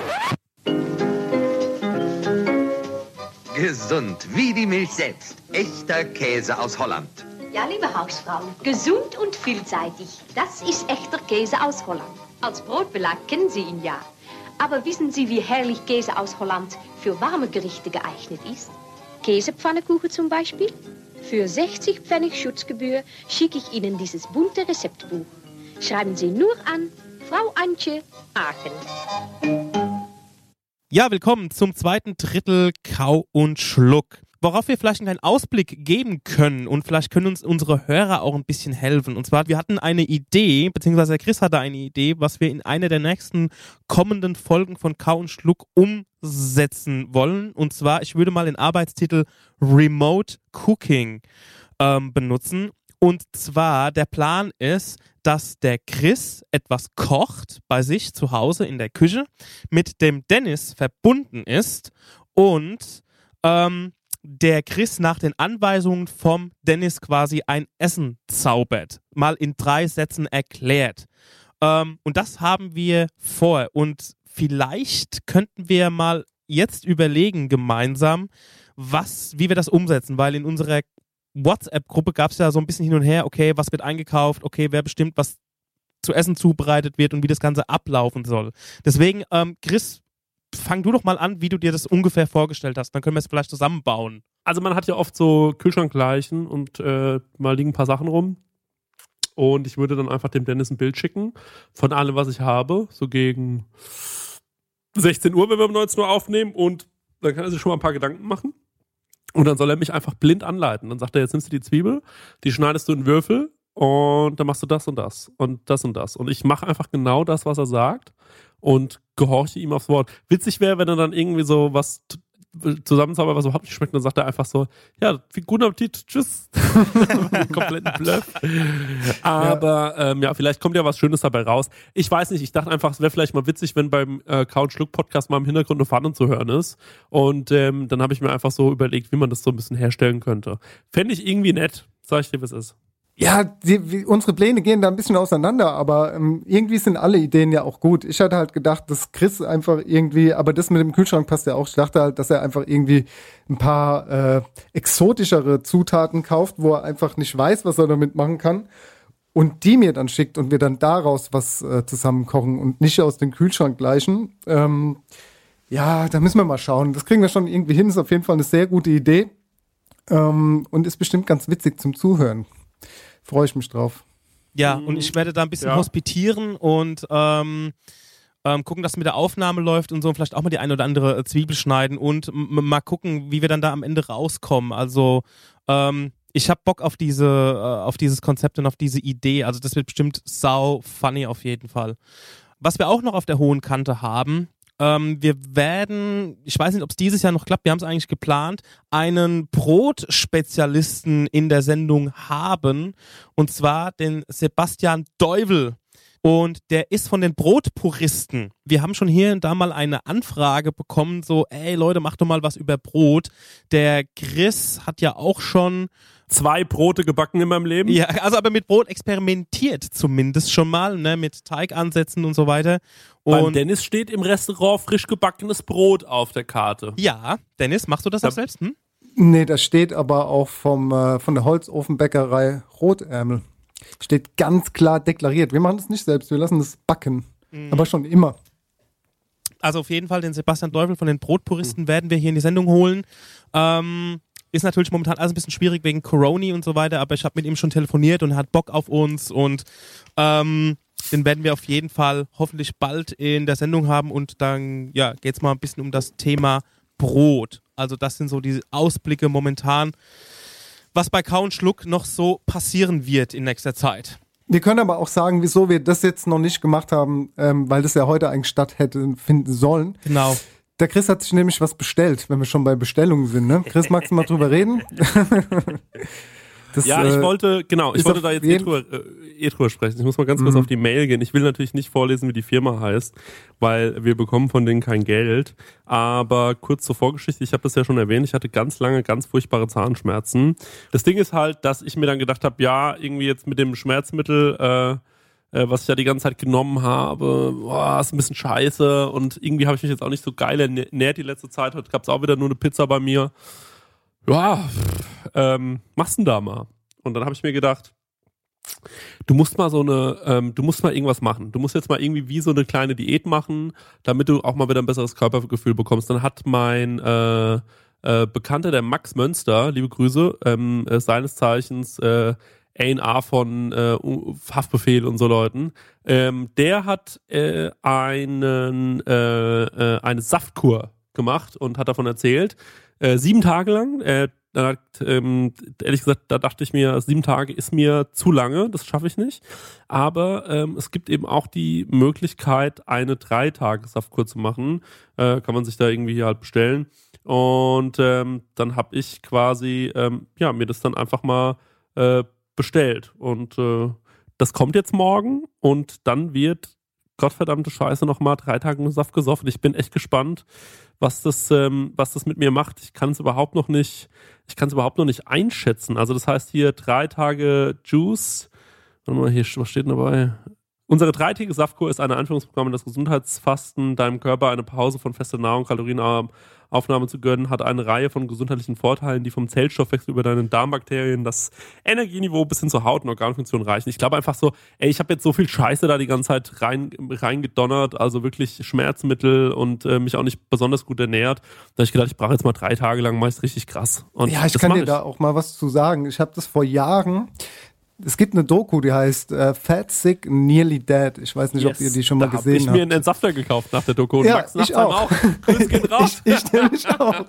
Gesund wie die Milch selbst. Echter Käse aus Holland. Ja, liebe Hausfrau, gesund und vielseitig. Das ist echter Käse aus Holland. Als Brotbelag kennen Sie ihn ja. Aber wissen Sie, wie herrlich Käse aus Holland für warme Gerichte geeignet ist? Käsepfannekuchen zum Beispiel? Für sechzig Pfennig Schutzgebühr schicke ich Ihnen dieses bunte Rezeptbuch. Schreiben Sie nur an Frau Antje, Aachen. Ja, willkommen zum zweiten Drittel Kau und Schluck. Worauf wir vielleicht einen kleinen Ausblick geben können und vielleicht können uns unsere Hörer auch ein bisschen helfen. Und zwar, wir hatten eine Idee, beziehungsweise Chris hatte eine Idee, was wir in einer der nächsten kommenden Folgen von Kau und Schluck umsetzen wollen. Und zwar, ich würde mal den Arbeitstitel Remote Cooking ähm, benutzen. Und zwar, der Plan ist, dass der Chris etwas kocht bei sich zu Hause in der Küche, mit dem Dennis verbunden ist und ähm, der Chris nach den Anweisungen vom Dennis quasi ein Essen zaubert. Mal in drei Sätzen erklärt. Ähm, und das haben wir vor. Und vielleicht könnten wir mal jetzt überlegen gemeinsam, was, wie wir das umsetzen, weil in unserer WhatsApp-Gruppe gab es ja so ein bisschen hin und her, okay, was wird eingekauft, okay, wer bestimmt, was zu essen zubereitet wird und wie das Ganze ablaufen soll. Deswegen, ähm, Chris, fang du doch mal an, wie du dir das ungefähr vorgestellt hast. Dann können wir es vielleicht zusammenbauen. Also man hat ja oft so Kühlschrankleichen und äh, mal liegen ein paar Sachen rum. Und ich würde dann einfach dem Dennis ein Bild schicken von allem, was ich habe. So gegen sechzehn Uhr, wenn wir um neunzehn Uhr aufnehmen. Und dann kann er sich schon mal ein paar Gedanken machen. Und dann soll er mich einfach blind anleiten. Dann sagt er, jetzt nimmst du die Zwiebel, die schneidest du in Würfel und dann machst du das und das und das und das. Und ich mache einfach genau das, was er sagt und gehorche ihm aufs Wort. Witzig wäre, wenn er dann irgendwie so was t- zusammenzaubert, was überhaupt nicht schmeckt, und dann sagt er einfach so, ja, viel guten Appetit, tschüss. Kompletten Bluff. Aber ja. Ähm, ja, vielleicht kommt ja was Schönes dabei raus. Ich weiß nicht, ich dachte einfach, es wäre vielleicht mal witzig, wenn beim äh, Couch-Schluck-Podcast mal im Hintergrund eine Pfanne zu hören ist. Und ähm, dann habe ich mir einfach so überlegt, wie man das so ein bisschen herstellen könnte. Fände ich irgendwie nett, sag ich dir, wie es ist. Ja, die, wie, unsere Pläne gehen da ein bisschen auseinander, aber ähm, irgendwie sind alle Ideen ja auch gut. Ich hatte halt gedacht, dass Chris einfach irgendwie, aber das mit dem Kühlschrank passt ja auch. Ich dachte halt, dass er einfach irgendwie ein paar äh, exotischere Zutaten kauft, wo er einfach nicht weiß, was er damit machen kann und die mir dann schickt und wir dann daraus was äh, zusammen kochen und nicht aus dem Kühlschrank gleichen. Ähm, ja, da müssen wir mal schauen. Das kriegen wir schon irgendwie hin. Ist auf jeden Fall eine sehr gute Idee ähm, und ist bestimmt ganz witzig zum Zuhören. Freue ich mich drauf. Ja, und ich werde da ein bisschen ja. hospitieren und ähm, ähm, gucken, dass mit der Aufnahme läuft und so und vielleicht auch mal die eine oder andere äh, Zwiebel schneiden und m- mal gucken, wie wir dann da am Ende rauskommen. Also ähm, ich habe Bock auf diese, äh, auf dieses Konzept und auf diese Idee. Also das wird bestimmt sau funny auf jeden Fall. Was wir auch noch auf der hohen Kante haben, Ähm, wir werden, ich weiß nicht, ob es dieses Jahr noch klappt, wir haben es eigentlich geplant, einen Brotspezialisten in der Sendung haben, und zwar den Sebastian Deuvel. Und der ist von den Brotpuristen. Wir haben schon hier und da mal eine Anfrage bekommen, so, ey Leute, mach doch mal was über Brot. Der Chris hat ja auch schon zwei Brote gebacken in meinem Leben. Ja, also aber mit Brot experimentiert zumindest schon mal, ne, mit Teigansätzen und so weiter. Und Beim Dennis steht im Restaurant frisch gebackenes Brot auf der Karte. Ja, Dennis, machst du das Ja. auch selbst? Hm? Nee, das steht aber auch vom, äh, von der Holzofenbäckerei Rotärmel. Steht ganz klar deklariert. Wir machen das nicht selbst, wir lassen das backen. Mhm. Aber schon immer. Also auf jeden Fall den Sebastian Deuvel von den Brotpuristen mhm. werden wir hier in die Sendung holen. Ähm, ist natürlich momentan alles ein bisschen schwierig wegen Corona und so weiter, aber ich habe mit ihm schon telefoniert und er hat Bock auf uns und ähm, den werden wir auf jeden Fall hoffentlich bald in der Sendung haben und dann ja, geht es mal ein bisschen um das Thema Brot. Also das sind so die Ausblicke momentan, was bei Kau und Schluck noch so passieren wird in nächster Zeit. Wir können aber auch sagen, wieso wir das jetzt noch nicht gemacht haben, ähm, weil das ja heute eigentlich statt hätte finden sollen. Genau. Der Chris hat sich nämlich was bestellt, wenn wir schon bei Bestellungen sind. Ne? Chris, magst du mal drüber reden? Das, ja, ich wollte, genau, ich wollte da jetzt eh drüber, äh, eh drüber sprechen. Ich muss mal ganz kurz mhm. auf die Mail gehen. Ich will natürlich nicht vorlesen, wie die Firma heißt, weil wir bekommen von denen kein Geld. Aber kurz zur Vorgeschichte, ich habe das ja schon erwähnt, ich hatte ganz lange ganz furchtbare Zahnschmerzen. Das Ding ist halt, dass ich mir dann gedacht habe, ja, irgendwie jetzt mit dem Schmerzmittel, äh, äh, was ich ja die ganze Zeit genommen habe, boah, ist ein bisschen scheiße. Und irgendwie habe ich mich jetzt auch nicht so geil ernährt die letzte Zeit. Heute gab es auch wieder nur eine Pizza bei mir. Ja, ähm, machst du denn da mal? Und dann habe ich mir gedacht, du musst mal so eine, ähm, du musst mal irgendwas machen. Du musst jetzt mal irgendwie wie so eine kleine Diät machen, damit du auch mal wieder ein besseres Körpergefühl bekommst. Dann hat mein äh, äh, Bekannter, der Max Mönster, liebe Grüße, ähm, äh, seines Zeichens äh, A und R von äh, Haftbefehl und so Leuten, ähm, der hat äh, einen äh, äh, eine Saftkur gemacht und hat davon erzählt. Äh, sieben Tage lang, äh, da, ähm, ehrlich gesagt, da dachte ich mir, sieben Tage ist mir zu lange, das schaffe ich nicht. Aber ähm, es gibt eben auch die Möglichkeit, eine Drei-Tage-Saftkur zu machen. Äh, kann man sich da irgendwie hier halt bestellen. Und ähm, dann habe ich quasi, ähm, ja, mir das dann einfach mal äh, bestellt. Und äh, das kommt jetzt morgen und dann wird gottverdammte Scheiße nochmal drei Tage nur Saft gesoffen. Ich bin echt gespannt, was das, ähm, was das mit mir macht. Ich kann es überhaupt noch nicht, ich kann es überhaupt noch nicht einschätzen. Also das heißt hier drei Tage Juice. Warte mal, hier, was steht denn dabei? Unsere dreitägige Saftkur ist ein Einführungsprogramm in das Gesundheitsfasten, deinem Körper eine Pause von fester Nahrung, Kalorienaufnahme zu gönnen, hat eine Reihe von gesundheitlichen Vorteilen, die vom Zellstoffwechsel über deine Darmbakterien, das Energieniveau bis hin zur Haut- und Organfunktion reichen. Ich glaube einfach so, ey, ich habe jetzt so viel Scheiße da die ganze Zeit rein reingedonnert, also wirklich Schmerzmittel und äh, mich auch nicht besonders gut ernährt. Da habe ich gedacht, ich brauche jetzt mal drei Tage lang, meist richtig krass. Und ja, ich kann dir ich. da auch mal was zu sagen. Ich habe das vor Jahren... Es gibt eine Doku, die heißt äh, Fat, Sick, Nearly Dead. Ich weiß nicht, yes. ob ihr die schon mal da gesehen habt. Ich habe mir einen Entsafter gekauft nach der Doku. Und ja, Max ich auch. auch. Grüß gehen raus. ich ich nämlich auch.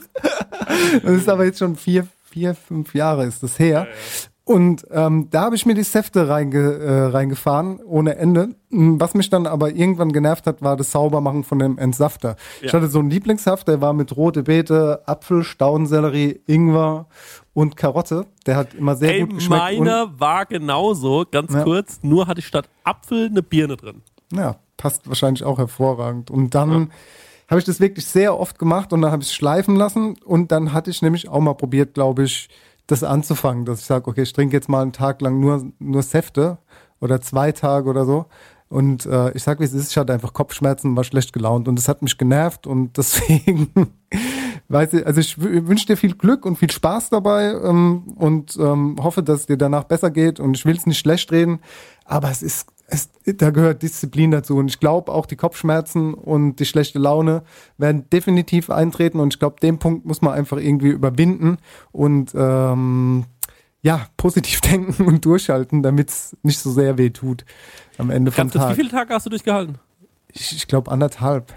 Das ist aber jetzt schon vier, vier fünf Jahre ist das her. Ja, ja. Und ähm, da habe ich mir die Säfte reinge, äh, reingefahren, ohne Ende. Was mich dann aber irgendwann genervt hat, war das Saubermachen von dem Entsafter. Ja. Ich hatte so einen Lieblingssaft, der war mit rote Beete, Apfel, Staudensellerie, Ingwer und Karotte. Der hat immer sehr Ey, gut geschmeckt. Meiner war genauso, ganz ja. kurz, nur hatte ich statt Apfel eine Birne drin. Ja, passt wahrscheinlich auch hervorragend. Und dann ja. habe ich das wirklich sehr oft gemacht und dann habe ich es schleifen lassen. Und dann hatte ich nämlich auch mal probiert, glaube ich, das anzufangen, dass ich sage, okay, ich trinke jetzt mal einen Tag lang nur, nur Säfte oder zwei Tage oder so. Und äh, ich sag, wie es ist, ich hatte einfach Kopfschmerzen, war schlecht gelaunt und das hat mich genervt und deswegen, weiß ich, also ich w- wünsche dir viel Glück und viel Spaß dabei ähm, und ähm, hoffe, dass es dir danach besser geht und ich will es nicht schlecht reden, aber es ist, es, da gehört Disziplin dazu und ich glaube auch die Kopfschmerzen und die schlechte Laune werden definitiv eintreten und ich glaube, den Punkt muss man einfach irgendwie überwinden und ähm, ja, positiv denken und durchhalten, damit es nicht so sehr weh tut am Ende vom Tag. Wie viele Tage hast du durchgehalten? Ich, ich glaube anderthalb.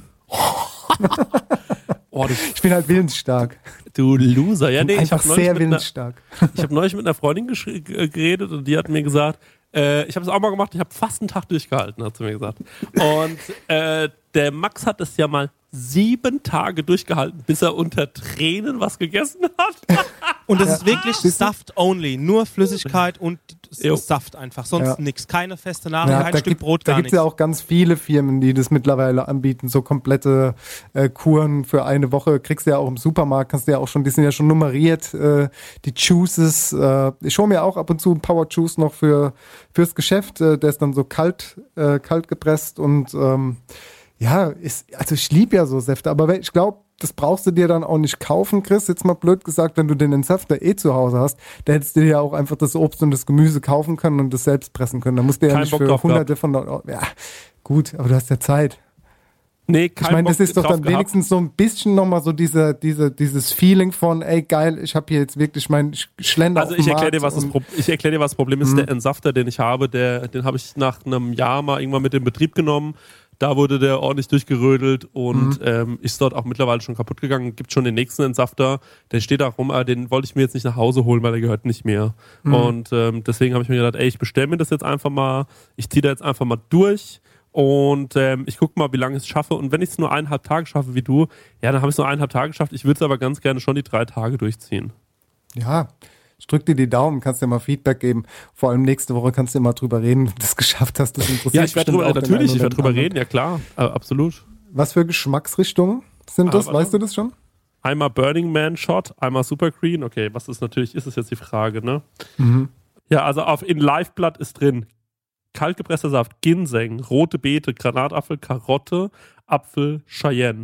oh, ich bin halt willensstark. Du Loser. Ja, nee, einfach ich habe sehr willensstark. Einer, ich habe neulich mit einer Freundin gesch- geredet und die hat mir gesagt, äh, ich habe es auch mal gemacht, ich habe fast einen Tag durchgehalten, hat sie mir gesagt. Und äh, der Max hat es ja mal sieben Tage durchgehalten, bis er unter Tränen was gegessen hat. Und das ja. ist wirklich Saft-only, nur Flüssigkeit und Jo. Saft einfach, sonst ja. nichts, keine feste Nahrung, ja, kein Stück gibt, Brot, da gar nichts. nichts. Da gibt es ja auch ganz viele Firmen, die das mittlerweile anbieten, so komplette äh, Kuren für eine Woche, kriegst du ja auch im Supermarkt, kannst du ja auch schon, die sind ja schon nummeriert, äh, die Juices, äh, ich hole mir auch ab und zu einen Power Juice noch für fürs Geschäft, äh, der ist dann so kalt, äh, kalt gepresst und ähm, ja, ist, also ich liebe ja so Säfte, aber ich glaube, das brauchst du dir dann auch nicht kaufen, Chris. Jetzt mal blöd gesagt, wenn du den Entsafter eh zu Hause hast, da hättest du dir ja auch einfach das Obst und das Gemüse kaufen können und das selbst pressen können. Da musst du ja kein nicht Bock für hunderte von... Ja, gut, aber du hast ja Zeit. Nee, kein ich meine, das Bock ist doch dann gehabt. wenigstens so ein bisschen nochmal so diese, diese, dieses Feeling von, ey geil, ich habe hier jetzt wirklich mein Schlender Also auf ich dem erkläre dir, was Markt das Pro- ich erkläre dir, was das Problem ist. Der Entsafter, den ich habe, der, den habe ich nach einem Jahr mal irgendwann mit in Betrieb genommen. Da wurde der ordentlich durchgerödelt und mhm. ähm, ist dort auch mittlerweile schon kaputt gegangen. Gibt schon den nächsten Entsafter, der steht da rum, aber den wollte ich mir jetzt nicht nach Hause holen, weil der gehört nicht mehr. Mhm. Und ähm, deswegen habe ich mir gedacht, ey, ich bestelle mir das jetzt einfach mal, ich ziehe da jetzt einfach mal durch und ähm, ich gucke mal, wie lange ich es schaffe. Und wenn ich es nur eineinhalb Tage schaffe wie du, ja, dann habe ich es nur eineinhalb Tage geschafft. Ich würde es aber ganz gerne schon die drei Tage durchziehen. Ja, ich drück dir die Daumen, kannst dir mal Feedback geben. Vor allem nächste Woche kannst du mal drüber reden, ob du das geschafft hast. Das interessiert ja, ich werde drüber, natürlich, ich werde drüber anderen. reden, ja klar, äh, absolut. Was für Geschmacksrichtungen sind das? Ah, weißt du das schon? Einmal Burning Man Shot, einmal Super Green. Okay, was ist natürlich, ist es jetzt die Frage, ne? Mhm. Ja, also auf in Liveblood ist drin kaltgepresster Saft, Ginseng, rote Beete, Granatapfel, Karotte, Apfel, Cheyenne.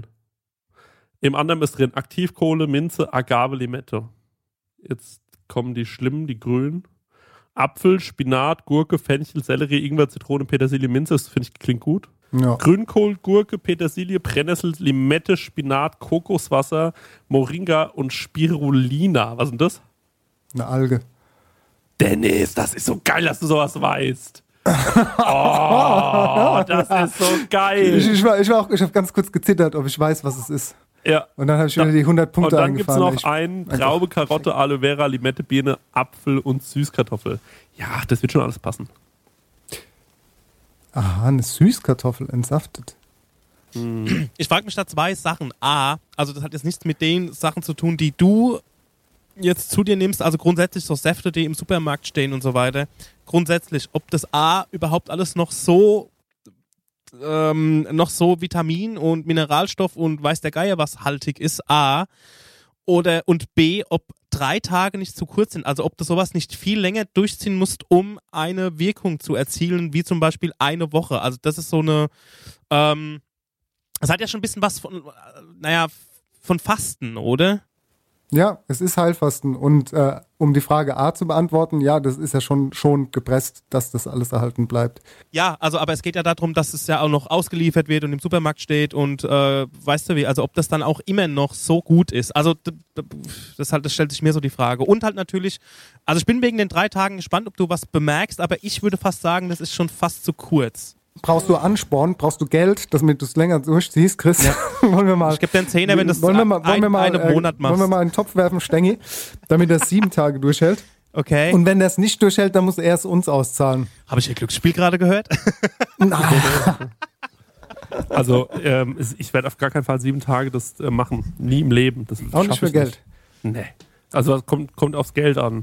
Im anderen ist drin Aktivkohle, Minze, Agave, Limette. Jetzt kommen die schlimmen, die grünen. Apfel, Spinat, Gurke, Fenchel, Sellerie, Ingwer, Zitrone, Petersilie, Minze. Das finde ich klingt gut. Ja. Grünkohl, Gurke, Petersilie, Brennnessel, Limette, Spinat, Kokoswasser, Moringa und Spirulina. Was ist denn das? Eine Alge. Dennis, das ist so geil, dass du sowas weißt. Oh, das ist so geil. Ich, ich, war, ich, war auch, ich habe ganz kurz gezittert, ob ich weiß, was es ist. Ja. Und dann habe ich wieder die hundert Punkte eingefahren. Und dann gibt es noch einen Traube, Karotte, Aloe Vera, Limette, Birne, Apfel und Süßkartoffel. Ja, das wird schon alles passen. Aha, eine Süßkartoffel entsaftet. Ich frage mich da zwei Sachen. A, also das hat jetzt nichts mit den Sachen zu tun, die du jetzt zu dir nimmst, also grundsätzlich so Säfte, die im Supermarkt stehen und so weiter, grundsätzlich, ob das A überhaupt alles noch so ähm, noch so Vitamin- und Mineralstoff und weiß der Geier was haltig ist, A, oder und B, ob drei Tage nicht zu kurz sind, also ob du sowas nicht viel länger durchziehen musst, um eine Wirkung zu erzielen, wie zum Beispiel eine Woche. Also das ist so eine, ähm, das hat ja schon ein bisschen was von, naja, von Fasten, oder? Ja, es ist Heilfasten und äh, um die Frage A zu beantworten, ja, das ist ja schon, schon gepresst, dass das alles erhalten bleibt. Ja, also aber es geht ja darum, dass es ja auch noch ausgeliefert wird und im Supermarkt steht und äh, weißt du wie, also ob das dann auch immer noch so gut ist. Also das, halt, das stellt sich mir so die Frage. Und halt natürlich, also ich bin wegen den drei Tagen gespannt, ob du was bemerkst, aber ich würde fast sagen, das ist schon fast zu kurz. Brauchst du Ansporn, brauchst du Geld, damit du es länger durchziehst, Chris? Ja. wollen wir mal, ich gebe dir einen Zehner, wenn das wollen wir mal, wollen ein, wir mal, einen Monat machst. Wollen wir mal einen Topf werfen, Stengi, damit er sieben Tage durchhält? Okay. Und wenn er es nicht durchhält, dann muss er es uns auszahlen. Habe ich Ihr Glücksspiel gerade gehört? Nein. Also ähm, ich werde auf gar keinen Fall sieben Tage das äh, machen. Nie im Leben. Das auch nicht für Geld? Nicht. Nee. Also das kommt, kommt aufs Geld an.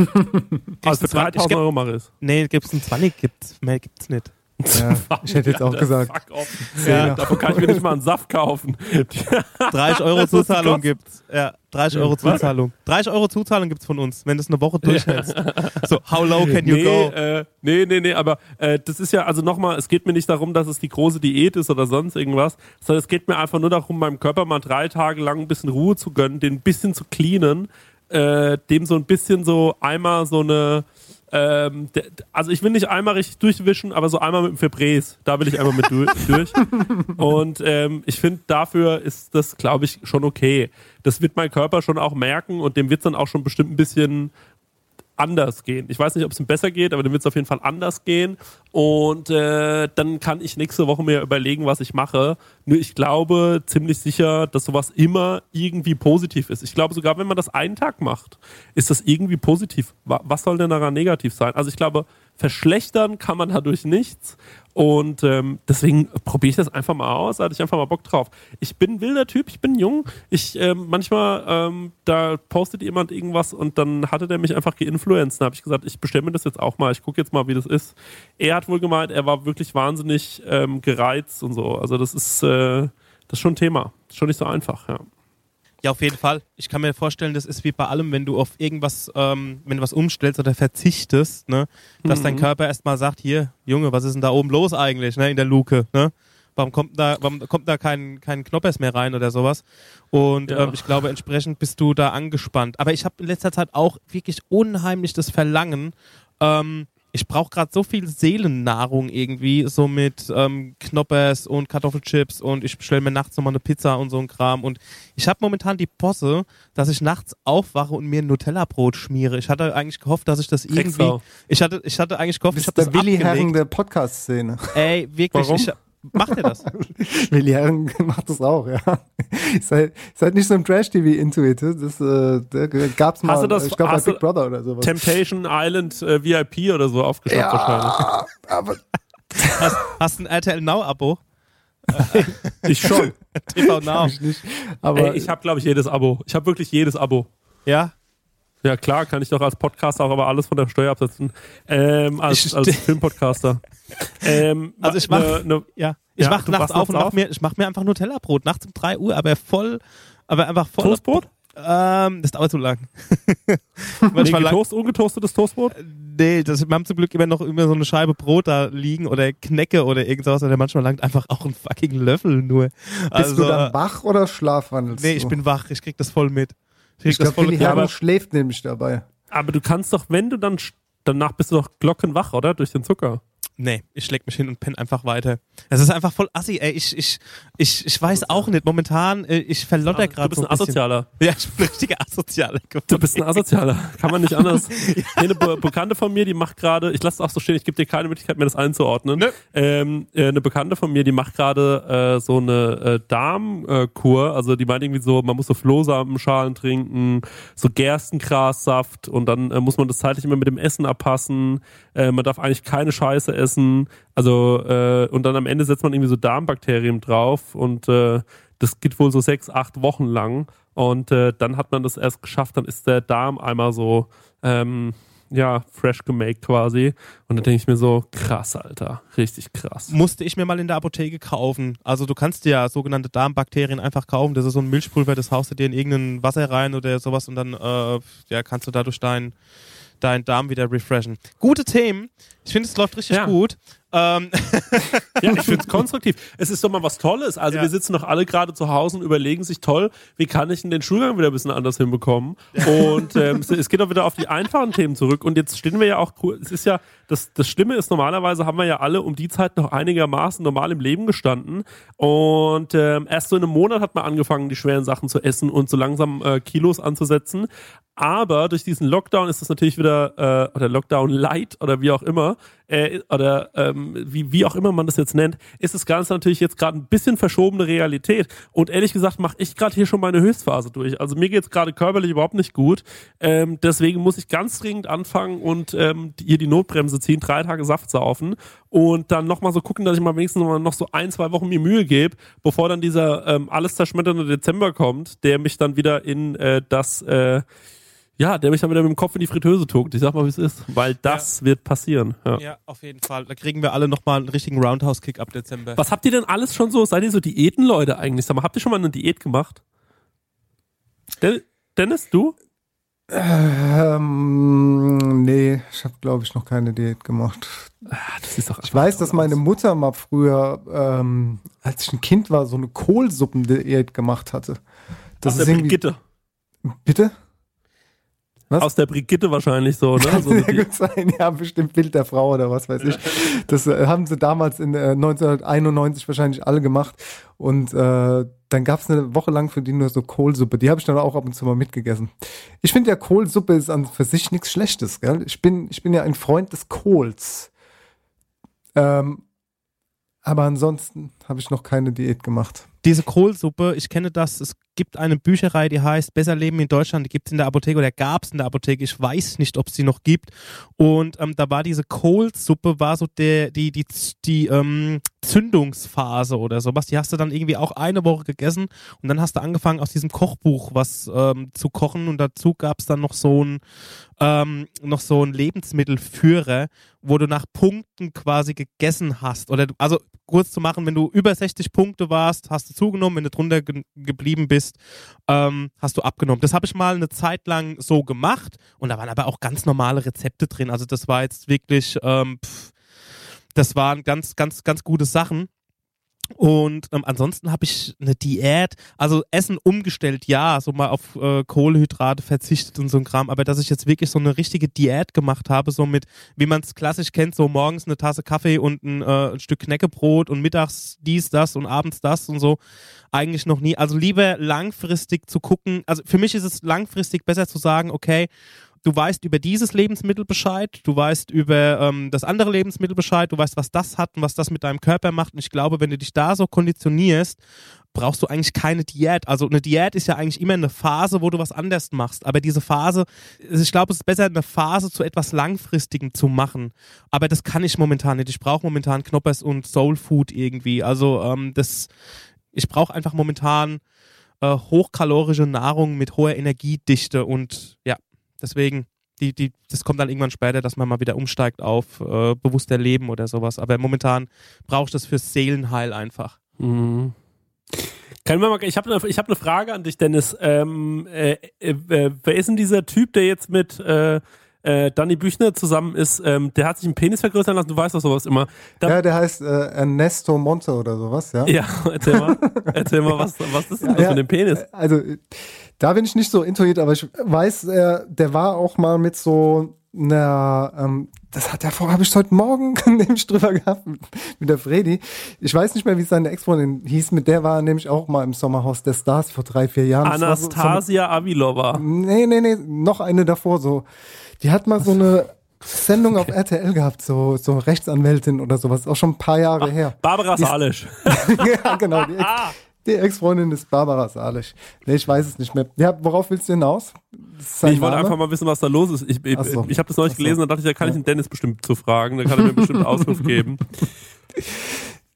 Also für dreitausend Euro mache ich es. Nee, gibt's einen zwanzig, gibt's, mehr gibt's nicht. Ja, ich hätte jetzt auch ja, gesagt. Fuck off. Ja, ja. Davon kann ich mir nicht mal einen Saft kaufen. dreißig Euro Zuzahlung gibt's. Ja, dreißig Euro Zuzahlung. dreißig Euro Zuzahlung gibt's von uns, wenn du es eine Woche durchhältst. So, how low can you nee, go? Äh, nee, nee, nee, aber äh, das ist ja, also nochmal, es geht mir nicht darum, dass es die große Diät ist oder sonst irgendwas, sondern es geht mir einfach nur darum, meinem Körper mal drei Tage lang ein bisschen Ruhe zu gönnen, den ein bisschen zu cleanen, äh, dem so ein bisschen so einmal so eine Ähm, de, also ich will nicht einmal richtig durchwischen, aber so einmal mit dem Febreze, da will ich einmal mit du- durch. Und ähm, ich finde, dafür ist das, glaube ich, schon okay. Das wird mein Körper schon auch merken und dem wird es dann auch schon bestimmt ein bisschen anders gehen. Ich weiß nicht, ob es ihm besser geht, aber dem wird es auf jeden Fall anders gehen. Und äh, dann kann ich nächste Woche mir überlegen, was ich mache. Nur ich glaube ziemlich sicher, dass sowas immer irgendwie positiv ist. Ich glaube sogar, wenn man das einen Tag macht, ist das irgendwie positiv. Was soll denn daran negativ sein? Also ich glaube, verschlechtern kann man dadurch nichts. Und ähm, deswegen probiere ich das einfach mal aus, da hatte ich einfach mal Bock drauf. Ich bin ein wilder Typ, ich bin jung. Ich ähm, manchmal, ähm, da postet jemand irgendwas und dann hatte der mich einfach geinfluenced. Da habe ich gesagt, ich bestelle mir das jetzt auch mal, ich gucke jetzt mal, wie das ist. Er hat wohl gemeint, er war wirklich wahnsinnig ähm, gereizt und so. Also das ist, äh, das ist schon ein Thema. Das ist schon nicht so einfach, ja. Ja, auf jeden Fall. Ich kann mir vorstellen, das ist wie bei allem, wenn du auf irgendwas, ähm, wenn du was umstellst oder verzichtest, ne, dass mhm. dein Körper erstmal sagt, hier, Junge, was ist denn da oben los eigentlich, ne, in der Luke, ne? Warum kommt da, warum kommt da kein, kein Knoppers mehr rein oder sowas? Und ja. ähm, ich glaube, entsprechend bist du da angespannt. Aber ich habe in letzter Zeit auch wirklich unheimlich das Verlangen, ähm, ich brauche gerade so viel Seelennahrung irgendwie, so mit ähm, Knoppers und Kartoffelchips und ich bestelle mir nachts nochmal eine Pizza und so ein Kram und ich habe momentan die Posse, dass ich nachts aufwache und mir ein Nutella-Brot schmiere. Ich hatte eigentlich gehofft, dass ich das irgendwie... Drecksau. Ich hatte, ich hatte eigentlich gehofft, das ich habe das der Willi abgelegt. Herren der Podcast-Szene. Ey, wirklich. Warum? Ich, macht er das? Willi Herren macht das auch, ja. Seid, seid nicht so ein Trash-T V Intuit. Das äh, da gab's mal, das, ich glaube bei Big Brother oder sowas. Temptation Island äh, V I P oder so aufgeschnappt ja, wahrscheinlich. Aber hast, hast du ein R T L Now-Abo? Ich schon. T V Now. ich nicht. Aber Ey, ich habe, glaube ich, jedes Abo. Ich habe wirklich jedes Abo. Ja? Ja, klar, kann ich doch als Podcaster auch aber alles von der Steuer absetzen. Ähm, als, als Filmpodcaster. ähm, also ich mach, ne, ne, ja, ich ja, mach nachts auf und mach auf? mir, ich mach mir einfach Nutella-Brot nachts um drei Uhr, aber voll, aber einfach voll. Toastbrot? Ähm, das dauert zu lang. nee, getoast, ungetoastetes Toastbrot? Nee, das, wir haben zum Glück immer noch immer so eine Scheibe Brot da liegen oder Knecke oder irgendwas, oder manchmal langt einfach auch ein fucking Löffel nur. Bist also, du dann wach oder schlafwandelst Nee, ich du? bin wach, ich krieg das voll mit. Ich, Ich glaube, Willi Herren schläft nämlich dabei. Aber du kannst doch, wenn du dann, danach bist du doch glockenwach, oder? Durch den Zucker. Nee, ich schläg mich hin und penne einfach weiter. Es ist einfach voll assi, ey. Ich, ich, ich, ich weiß auch nicht. Momentan, ich verlotter gerade so ein bisschen. Du bist ein Asozialer. Ja, ich bin ein richtiger Asozialer geworden. Du bist ein Asozialer. Kann man nicht anders. ja. Eine Be- Bekannte von mir, die macht gerade, ich lasse es auch so stehen, ich gebe dir keine Möglichkeit, mir das einzuordnen. Ne? Ähm, äh, eine Bekannte von mir, die macht gerade äh, so eine äh, Darmkur. Also die meint irgendwie so, man muss so Flohsamenschalen trinken, so Gerstengrassaft und dann äh, muss man das zeitlich immer mit dem Essen abpassen. Äh, man darf eigentlich keine Scheiße essen. Also, äh, und dann am Ende setzt man irgendwie so Darmbakterien drauf und äh, Das geht wohl so sechs, acht Wochen lang. Und äh, dann hat man das erst geschafft, dann ist der Darm einmal so, ähm, ja, fresh gemaked quasi. Und dann denke ich mir so, krass, Alter, richtig krass. Musste ich mir mal in der Apotheke kaufen. Also du kannst dir ja sogenannte Darmbakterien einfach kaufen. Das ist so ein Milchpulver, das haust du dir in irgendein Wasser rein oder sowas und dann äh, ja, kannst du dadurch deinen dein Darm wieder refreshen. Gute Themen. Ich finde, es läuft richtig ja. gut. Ähm. Ja, ich finde es konstruktiv. Es ist doch mal was Tolles. Also ja. wir sitzen doch alle gerade zu Hause und überlegen sich, toll, wie kann ich denn den Schulgang wieder ein bisschen anders hinbekommen? Und ähm, es geht auch wieder auf die einfachen Themen zurück. Und jetzt stehen wir ja auch, es ist ja, das, das Schlimme ist, normalerweise haben wir ja alle um die Zeit noch einigermaßen normal im Leben gestanden. Und ähm, erst so in einem Monat hat man angefangen, die schweren Sachen zu essen und so langsam äh, Kilos anzusetzen. Aber durch diesen Lockdown ist das natürlich wieder, äh, oder Lockdown Light oder wie auch immer, äh, oder ähm, wie, wie auch immer man das jetzt nennt, ist das Ganze natürlich jetzt gerade ein bisschen verschobene Realität. Und ehrlich gesagt mache ich gerade hier schon meine Höchstphase durch. Also mir geht's gerade körperlich überhaupt nicht gut. Ähm, deswegen muss ich ganz dringend anfangen und ähm, hier die Notbremse ziehen, drei Tage Saft saufen und dann nochmal so gucken, dass ich mal wenigstens noch, noch so ein, zwei Wochen mir Mühe gebe, bevor dann dieser ähm, alles zerschmetternde Dezember kommt, der mich dann wieder in äh, das... Äh, Ja, der mich dann wieder mit dem Kopf in die Fritteuse tuckt. Ich sag mal, wie es ist. Weil das ja. wird passieren. Ja. ja, auf jeden Fall. Da kriegen wir alle nochmal einen richtigen Roundhouse-Kick ab Dezember. Was habt ihr denn alles schon so? Seid ihr so Diätenleute eigentlich? Sag mal, habt ihr schon mal eine Diät gemacht? Den- Dennis, du? Ähm, nee, ich habe, glaube ich, noch keine Diät gemacht. Ah, das ist doch ich weiß, dass meine Mutter mal früher, ähm, als ich ein Kind war, so eine Kohlsuppendiät gemacht hatte. Das Aus ist der irgendwie... Brigitte. Bitte? Was? Aus der Brigitte wahrscheinlich so, ne? Kann So sehr gut sein, ja, bestimmt Bild der Frau oder was weiß ich. Das äh, haben sie damals in äh, neunzehnhunderteinundneunzig wahrscheinlich alle gemacht. Und äh, dann gab es eine Woche lang für die nur so Kohlsuppe. Die habe ich dann auch ab und zu mal mitgegessen. Ich finde ja, Kohlsuppe ist an für sich nichts Schlechtes, gell? Ich bin, ich bin ja ein Freund des Kohls. Ähm, aber ansonsten habe ich noch keine Diät gemacht. Diese Kohlsuppe, ich kenne das, es gibt eine Bücherei, die heißt Besser Leben in Deutschland, die gibt es in der Apotheke oder gab es in der Apotheke, ich weiß nicht, ob es die noch gibt. Und ähm, da war diese Kohlsuppe, war so der, die, die, die ähm, Zündungsphase oder sowas, die hast du dann irgendwie auch eine Woche gegessen und dann hast du angefangen aus diesem Kochbuch was ähm, zu kochen und dazu gab es dann noch so ein ähm, noch so ein Lebensmittelführer, wo du nach Punkten quasi gegessen hast. Oder also kurz zu machen, wenn du über sechzig Punkte warst, hast du zugenommen, wenn du drunter ge- geblieben bist, ähm, hast du abgenommen. Das habe ich mal eine Zeit lang so gemacht und da waren aber auch ganz normale Rezepte drin. Also das war jetzt wirklich, ähm, pff, das waren ganz, ganz, ganz gute Sachen. Und ähm, ansonsten habe ich eine Diät, also Essen umgestellt, ja, so mal auf äh, Kohlenhydrate verzichtet und so ein Kram, aber dass ich jetzt wirklich so eine richtige Diät gemacht habe, so mit, wie man es klassisch kennt, so morgens eine Tasse Kaffee und ein, äh, ein Stück Knäckebrot und mittags dies, das und abends das und so, eigentlich noch nie. Also lieber langfristig zu gucken, also für mich ist es langfristig besser zu sagen, okay, du weißt über dieses Lebensmittel Bescheid, du weißt über ähm, das andere Lebensmittel Bescheid, du weißt, was das hat und was das mit deinem Körper macht. Und ich glaube, wenn du dich da so konditionierst, brauchst du eigentlich keine Diät. Also eine Diät ist ja eigentlich immer eine Phase, wo du was anders machst. Aber diese Phase, ich glaube, es ist besser, eine Phase zu etwas Langfristigem zu machen. Aber das kann ich momentan nicht. Ich brauche momentan Knoppers und Soul Food irgendwie. Also ähm, das, ich brauche einfach momentan äh, hochkalorische Nahrung mit hoher Energiedichte und ja. Deswegen, die, die, das kommt dann irgendwann später, dass man mal wieder umsteigt auf äh, bewusster Leben oder sowas. Aber momentan brauche ich das fürs Seelenheil einfach. Mhm. Können wir mal, ich habe eine ich hab ne Frage an dich, Dennis. Ähm, äh, äh, wer ist denn dieser Typ, der jetzt mit äh, äh, Dani Büchner zusammen ist? Ähm, der hat sich einen Penis vergrößern lassen, du weißt doch sowas immer. Da, ja, der heißt äh, Ernesto Monte oder sowas, ja? Ja, erzähl mal, erzähl mal was, was ist denn das ja, mit dem Penis? Also, da bin ich nicht so intuit, aber ich weiß, äh, der war auch mal mit so einer, ähm, das hat er vor, habe ich heute Morgen nämlich drüber gehabt mit, mit der Fredi. Ich weiß nicht mehr, wie seine Ex-Freundin hieß, mit der war er nämlich auch mal im Sommerhaus der Stars vor drei, vier Jahren. Anastasia so, so Avilova. Nee, nee, nee, noch eine davor so. Die hat mal so eine Sendung auf R T L gehabt, so, so Rechtsanwältin oder sowas, auch schon ein paar Jahre Ach, her. Barbara Salisch. Ja, genau, die Ex- Die Ex-Freundin ist Barbara Salisch. Nee, ich weiß es nicht mehr. Ja, worauf willst du hinaus? Nee, ich wollte einfach mal wissen, was da los ist. Ich, ich, so. ich habe das neulich gelesen, da dachte ich, da kann ich den Dennis bestimmt zu fragen. Da kann er mir bestimmt Auskunft geben.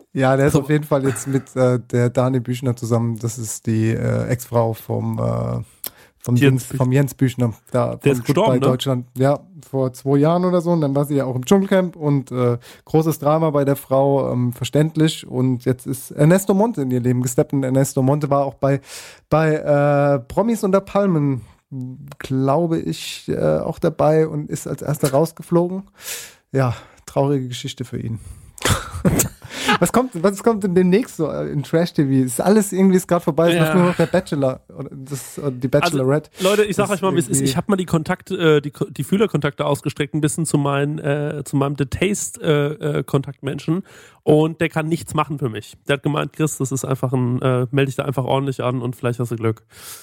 Ja, der ist auf jeden Fall jetzt mit äh, der Dani Büchner zusammen. Das ist die äh, Ex-Frau vom, äh, vom, Jens, Jens, vom Jens Büchner. Da, der ist gestorben, bei ne? Deutschland. Ja, vor zwei Jahren oder so. Und dann war sie ja auch im Dschungelcamp und äh, großes Drama bei der Frau, ähm, verständlich. Und jetzt ist Ernesto Monte in ihr Leben gesteppt. Und Ernesto Monte war auch bei, bei äh, Promis unter Palmen, glaube ich, äh, auch dabei und ist als erster rausgeflogen. Ja, traurige Geschichte für ihn. Was kommt, was kommt denn demnächst so in Trash-T V? Ist alles irgendwie ist gerade vorbei, es Ja. läuft nur noch der Bachelor oder das, oder die Bachelorette. Also, Leute, ich sag Das euch mal, wie es ist. irgendwie- Ich habe mal die Kontakte, äh, die, die Fühlerkontakte ausgestreckt, ein bisschen zu meinen, äh, zu meinem The Taste äh, äh, Kontaktmenschen und der kann nichts machen für mich. Der hat gemeint, Chris, das ist einfach ein, äh, melde dich da einfach ordentlich an und vielleicht hast du Glück.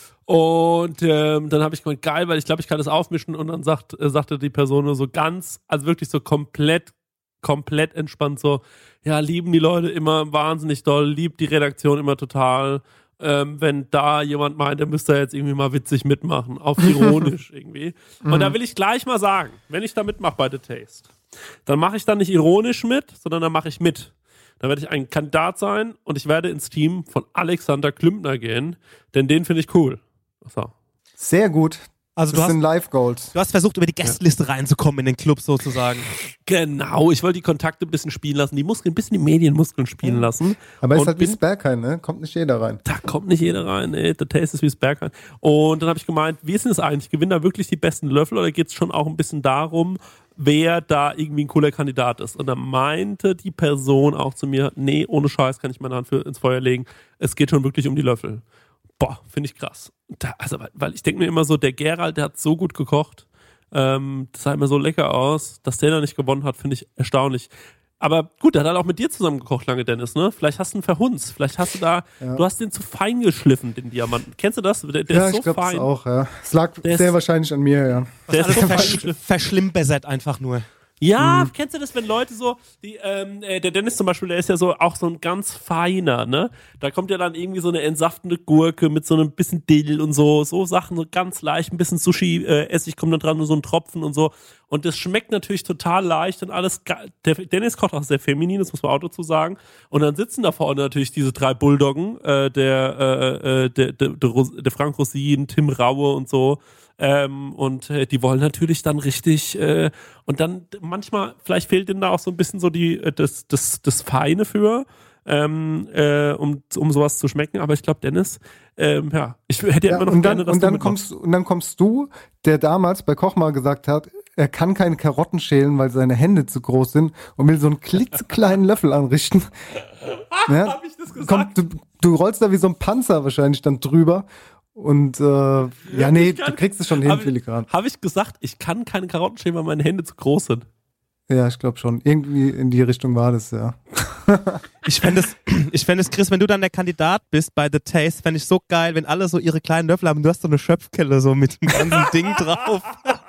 Und ähm, dann habe ich gemeint, geil, weil ich glaube, ich kann das aufmischen und dann sagt, äh, sagte die Person nur so ganz, also wirklich so komplett komplett entspannt so, ja, lieben die Leute immer wahnsinnig doll, liebt die Redaktion immer total. Ähm, wenn da jemand meint, der müsste jetzt irgendwie mal witzig mitmachen, auf ironisch irgendwie. Und da will ich gleich mal sagen, wenn ich da mitmache bei The Taste, dann mache ich da nicht ironisch mit, sondern dann mache ich mit. Dann werde ich ein Kandidat sein und ich werde ins Team von Alexander Klümpner gehen, denn den finde ich cool. So. Sehr gut. Also Das du hast, sind Live-Goals. du hast versucht, über die Gästeliste reinzukommen in den Club sozusagen. Genau, ich wollte die Kontakte ein bisschen spielen lassen, die Muskeln, ein bisschen die Medienmuskeln spielen lassen. Aber ist Und halt wie bin- Sperrkein, ne? Kommt nicht jeder rein. Da kommt nicht jeder rein, ey. Der Taste ist wie das Berghain. Und dann habe ich gemeint, wie ist denn das eigentlich? Gewinnen da wirklich die besten Löffel oder geht es schon auch ein bisschen darum, wer da irgendwie ein cooler Kandidat ist? Und dann meinte die Person auch zu mir, nee, ohne Scheiß kann ich meine Hand für, ins Feuer legen. Es geht schon wirklich um die Löffel. Boah, finde ich krass. Da, also, weil, weil ich denke mir immer so, der Gerald, der hat so gut gekocht. Ähm, das sah immer so lecker aus. Dass der da nicht gewonnen hat, finde ich erstaunlich. Aber gut, der hat halt auch mit dir zusammen gekocht lange, Dennis, ne? Vielleicht hast du einen Verhunz. Vielleicht hast du da, Ja. du hast den zu fein geschliffen, den Diamanten. Kennst du das? Der, der Ja, ist so ich glaube das fein. auch, ja. Es lag Der sehr ist- wahrscheinlich an mir, ja. Der ist Alles so fein versch geschliffen. verschlimmbessert einfach nur. Ja, Mhm. kennst du das, wenn Leute so, die, ähm, äh, der Dennis zum Beispiel, der ist ja so auch so ein ganz feiner, ne? Da kommt ja dann irgendwie so eine entsaftende Gurke mit so einem bisschen Dill und so, so Sachen, so ganz leicht, ein bisschen Sushi, äh, Essig kommt dann dran, nur so ein Tropfen und so. Und das schmeckt natürlich total leicht und alles. ge- Der Dennis kocht auch sehr feminin, das muss man auch dazu sagen. Und dann sitzen da vorne natürlich diese drei Bulldoggen, äh, der, äh, äh, der, der, der, Ros- der Frank Rosin, Tim Raue und so. Ähm, und äh, die wollen natürlich dann richtig äh, und dann manchmal, vielleicht fehlt denen da auch so ein bisschen so die äh, das, das, das Feine für, ähm, äh, um, um sowas zu schmecken, aber ich glaube, Dennis, ähm, ja, ich hätte Ja, immer noch und dann, gerne, dass und du dann mitmachst. kommst und dann kommst du, der damals bei Koch mal gesagt hat, er kann keine Karotten schälen, weil seine Hände zu groß sind und will so einen klitzekleinen Löffel anrichten. Ja? Hab ich das gesagt? Kommt, du, du rollst da wie so ein Panzer wahrscheinlich dann drüber. Und äh, ja, nee, Ich kann- du kriegst es schon hin, Hab ich- filigran. Habe ich gesagt, ich kann keine Karotten schälen, weil meine Hände zu groß sind. Ja, ich glaube schon. Irgendwie in die Richtung war das, ja. Ich fände es, ich fänd es, Chris, wenn du dann der Kandidat bist bei The Taste, fände ich so geil, wenn alle so ihre kleinen Löffel haben und du hast so eine Schöpfkelle so mit dem ganzen Ding drauf.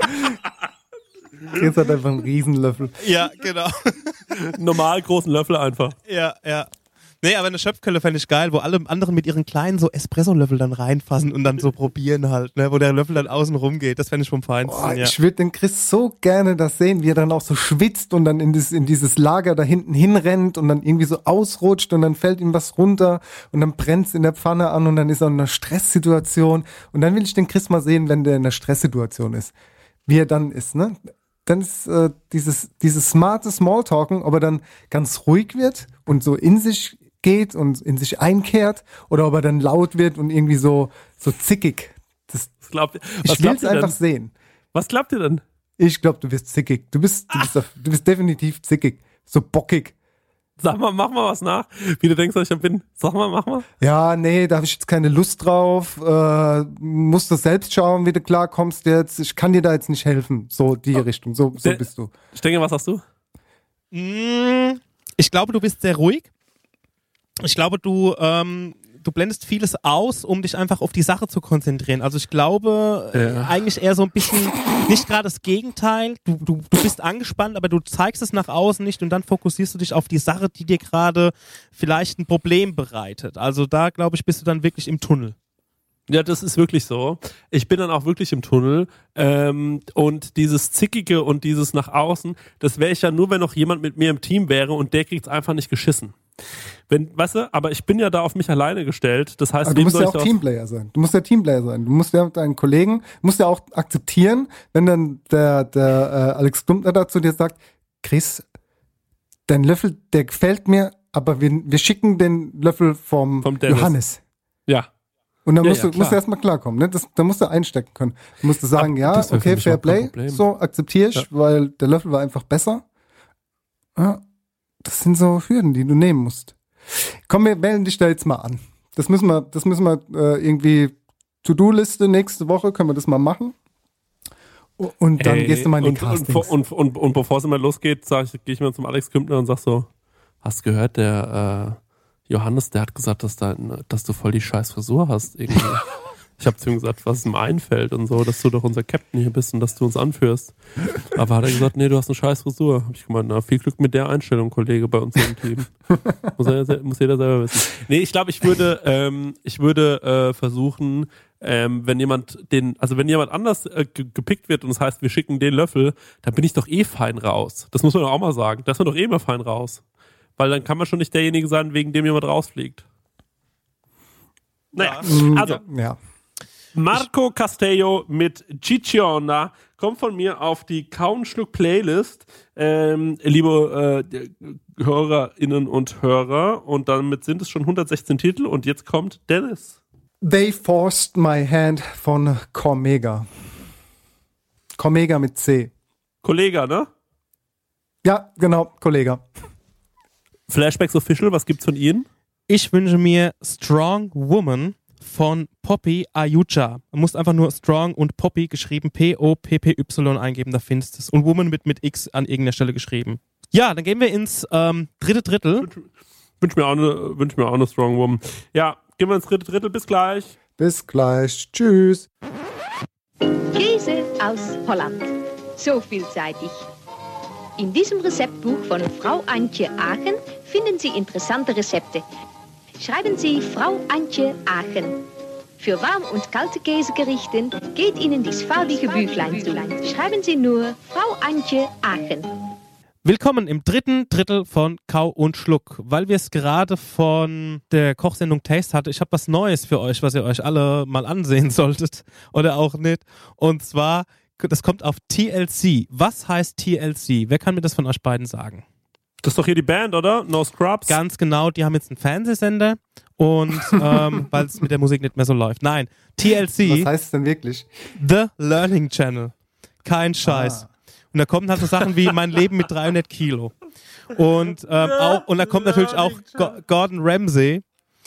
Jetzt hat einfach einen Riesenlöffel. Ja, genau. Normal großen Löffel einfach. Ja, ja. Nee, aber eine Schöpfkelle fände ich geil, wo alle anderen mit ihren kleinen so Espresso-Löffel dann reinfassen und dann so probieren halt, ne, wo der Löffel dann außen rum geht. Das fände ich vom Feinsten, Boah, ja. ich würde den Chris so gerne das sehen, wie er dann auch so schwitzt und dann in, das, in dieses Lager da hinten hinrennt und dann irgendwie so ausrutscht und dann fällt ihm was runter und dann brennt es in der Pfanne an und dann ist er in einer Stresssituation. Und dann will ich den Chris mal sehen, wenn der in einer Stresssituation ist. Wie er dann ist, ne? Dann ist äh, dieses, dieses smarte Smalltalken, ob er dann ganz ruhig wird und so in sich geht und in sich einkehrt oder ob er dann laut wird und irgendwie so, so zickig. Das, Was glaubt, ihr- ich was will glaubt es ihr einfach denn? sehen. Was glaubt ihr denn? Ich glaube, du bist zickig. Du bist, du bist, auf, du bist definitiv zickig. So bockig. Sag mal, mach mal was nach. Wie du denkst, dass ich bin. Sag mal, mach mal. Ja, nee, da habe ich jetzt keine Lust drauf. Äh, musst du selbst schauen, wie du klarkommst jetzt. Ich kann dir da jetzt nicht helfen. So die Richtung. So, so Der- bist du. Ich denke, was sagst du? Mm, Ich glaube, du bist sehr ruhig. Ich glaube, du, ähm, du blendest vieles aus, um dich einfach auf die Sache zu konzentrieren. Also ich glaube, äh, Ja. eigentlich eher so ein bisschen, nicht gerade das Gegenteil. Du, du, du bist angespannt, aber du zeigst es nach außen nicht und dann fokussierst du dich auf die Sache, die dir gerade vielleicht ein Problem bereitet. Also da, glaube ich, bist du dann wirklich im Tunnel. Ja, das ist wirklich so. Ich bin dann auch wirklich im Tunnel. Ähm, und dieses Zickige und dieses nach außen, das wäre ich ja nur, wenn noch jemand mit mir im Team wäre und der kriegt's einfach nicht geschissen. Wenn, weißt du, aber ich bin ja da auf mich alleine gestellt. Das heißt, aber du musst ja auch Teamplayer sein. Du musst ja Teamplayer sein. Du musst ja mit deinen Kollegen, musst ja auch akzeptieren, wenn dann der, der äh, Alex Klumpner da zu dir sagt, Chris, dein Löffel, der gefällt mir, aber wir, wir schicken den Löffel vom, vom Johannes. Ja. Und dann ja, musst, ja, du, musst du erstmal klarkommen. Ne? Das, da musst du einstecken können. Du musst du sagen, aber ja, okay, Fair Play, so akzeptiere ich, ja. weil der Löffel war einfach besser. Ja, das sind so Hürden, die du nehmen musst. Komm, wir melden dich da jetzt mal an. Das müssen wir, das müssen wir äh, irgendwie To-Do-Liste nächste Woche, können wir das mal machen. Und dann Ey, gehst du mal in die und, Castings. Und, und, und, und bevor es immer losgeht, sag ich, gehe ich mal zum Alex Kümpner und sag so, hast du gehört, der äh, Johannes, der hat gesagt, dass, da, dass du voll die scheiß Frisur hast irgendwie. Ich habe zu ihm gesagt, was ihm einfällt und so, dass du doch unser Captain hier bist und dass du uns anführst. Aber hat er gesagt, nee, du hast eine scheiß Frisur. Hab ich gemeint, na, viel Glück mit der Einstellung, Kollege, bei uns im Team. muss, er, muss jeder selber wissen. Nee, ich glaube, ich würde, ähm, ich würde äh, versuchen, ähm, wenn jemand den, also wenn jemand anders äh, ge- gepickt wird und das heißt, wir schicken den Löffel, dann bin ich doch eh fein raus. Das muss man doch auch mal sagen. Da ist man doch eh immer fein raus. Weil dann kann man schon nicht derjenige sein, wegen dem jemand rausfliegt. Naja, also. Ja. Marco Castello mit Cicciona kommt von mir auf die Kauen-Schluck-Playlist, ähm, liebe äh, Hörerinnen und Hörer. Und damit sind es schon hundertsechzehn Titel und jetzt kommt Dennis. They Forced My Hand von Cormega. Cormega mit C. Kollega, ne? Ja, genau, Kollega. Flashbacks Official, was gibt's von Ihnen? Ich wünsche mir Strong Woman von Poppy Ayucha. Du musst einfach nur Strong und Poppy geschrieben P O P P Y eingeben, da findest du es. Und Woman mit, mit X an irgendeiner Stelle geschrieben. Ja, dann gehen wir ins ähm, dritte Drittel. Wünsch, wünsch, mir auch eine, wünsch mir auch eine Strong Woman. Ja, gehen wir ins dritte Drittel. Bis gleich. Bis gleich. Tschüss. Käse aus Holland. So vielseitig. In diesem Rezeptbuch von Frau Antje Aachen finden Sie interessante Rezepte. Schreiben Sie Frau Antje Aachen. Für warm- und kalte Käsegerichten geht Ihnen dies farbige Büchlein zu. Schreiben Sie nur Frau Antje Aachen. Willkommen im dritten Drittel von Kau und Schluck. Weil wir es gerade von der Kochsendung Taste hatte, ich habe was Neues für euch, was ihr euch alle mal ansehen solltet oder auch nicht. Und zwar, das kommt auf T L C. Was heißt T L C? Wer kann mir das von euch beiden sagen? Das ist doch hier die Band, oder? No Scrubs? Ganz genau, die haben jetzt einen Fernsehsender und ähm, weil es mit der Musik nicht mehr so läuft. Nein, T L C. Was heißt es denn wirklich? The Learning Channel. Kein Scheiß. Ah. Und da kommen halt so Sachen wie mein Leben mit dreihundert Kilo. Und, ähm, auch, und da kommt natürlich auch Go- Gordon Ramsay.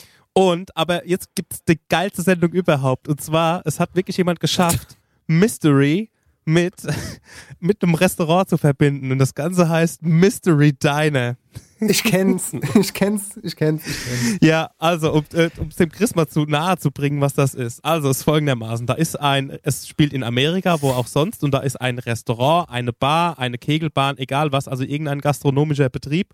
Und, aber jetzt gibt es die geilste Sendung überhaupt. Und zwar, es hat wirklich jemand geschafft, Mystery mit, mit einem Restaurant zu verbinden. Und das Ganze heißt Mystery Diner. Ich kenn's, ich kenn's, ich kenn's, ich kenn's. Ja, also, um äh, es dem Chris mal zu nahe zu bringen, was das ist. Also, es ist folgendermaßen. Da ist ein, es spielt in Amerika, wo auch sonst, und da ist ein Restaurant, eine Bar, eine Kegelbahn, egal was, also irgendein gastronomischer Betrieb.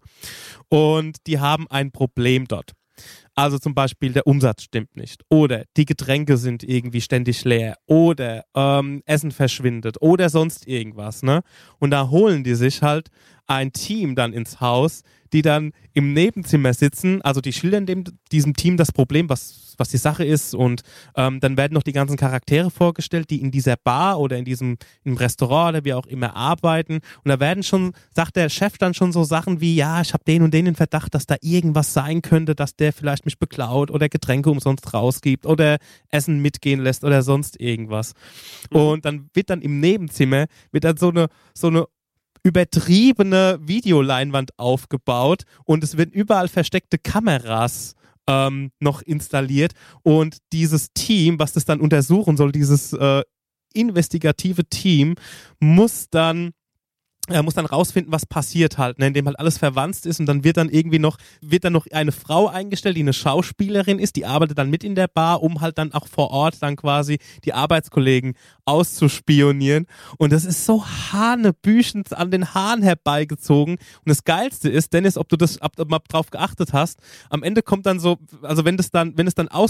Und die haben ein Problem dort. Also zum Beispiel der Umsatz stimmt nicht oder die Getränke sind irgendwie ständig leer oder ähm, Essen verschwindet oder sonst irgendwas, ne? Und da holen die sich halt ein Team dann ins Haus, die dann im Nebenzimmer sitzen, also die schildern dem, diesem Team das Problem, was, was die Sache ist und ähm, dann werden noch die ganzen Charaktere vorgestellt, die in dieser Bar oder in diesem im Restaurant oder wie auch immer arbeiten und da werden schon, sagt der Chef dann schon so Sachen wie, ja, ich habe den und den in Verdacht, dass da irgendwas sein könnte, dass der vielleicht mich beklaut oder Getränke umsonst rausgibt oder Essen mitgehen lässt oder sonst irgendwas. Mhm. Und dann wird dann im Nebenzimmer, wird dann so eine, so eine übertriebene Videoleinwand aufgebaut und es werden überall versteckte Kameras ähm, noch installiert und dieses Team, was das dann untersuchen soll, dieses äh, investigative Team, muss dann Er muss dann rausfinden, was passiert halt, ne, indem halt alles verwandt ist und dann wird dann irgendwie noch, wird dann noch eine Frau eingestellt, die eine Schauspielerin ist, die arbeitet dann mit in der Bar, um halt dann auch vor Ort dann quasi die Arbeitskollegen auszuspionieren und das ist so hanebüchend an den Haaren herbeigezogen und das Geilste ist, Dennis, ob du das, ob du mal drauf geachtet hast, am Ende kommt dann so, also wenn das dann, wenn es dann aus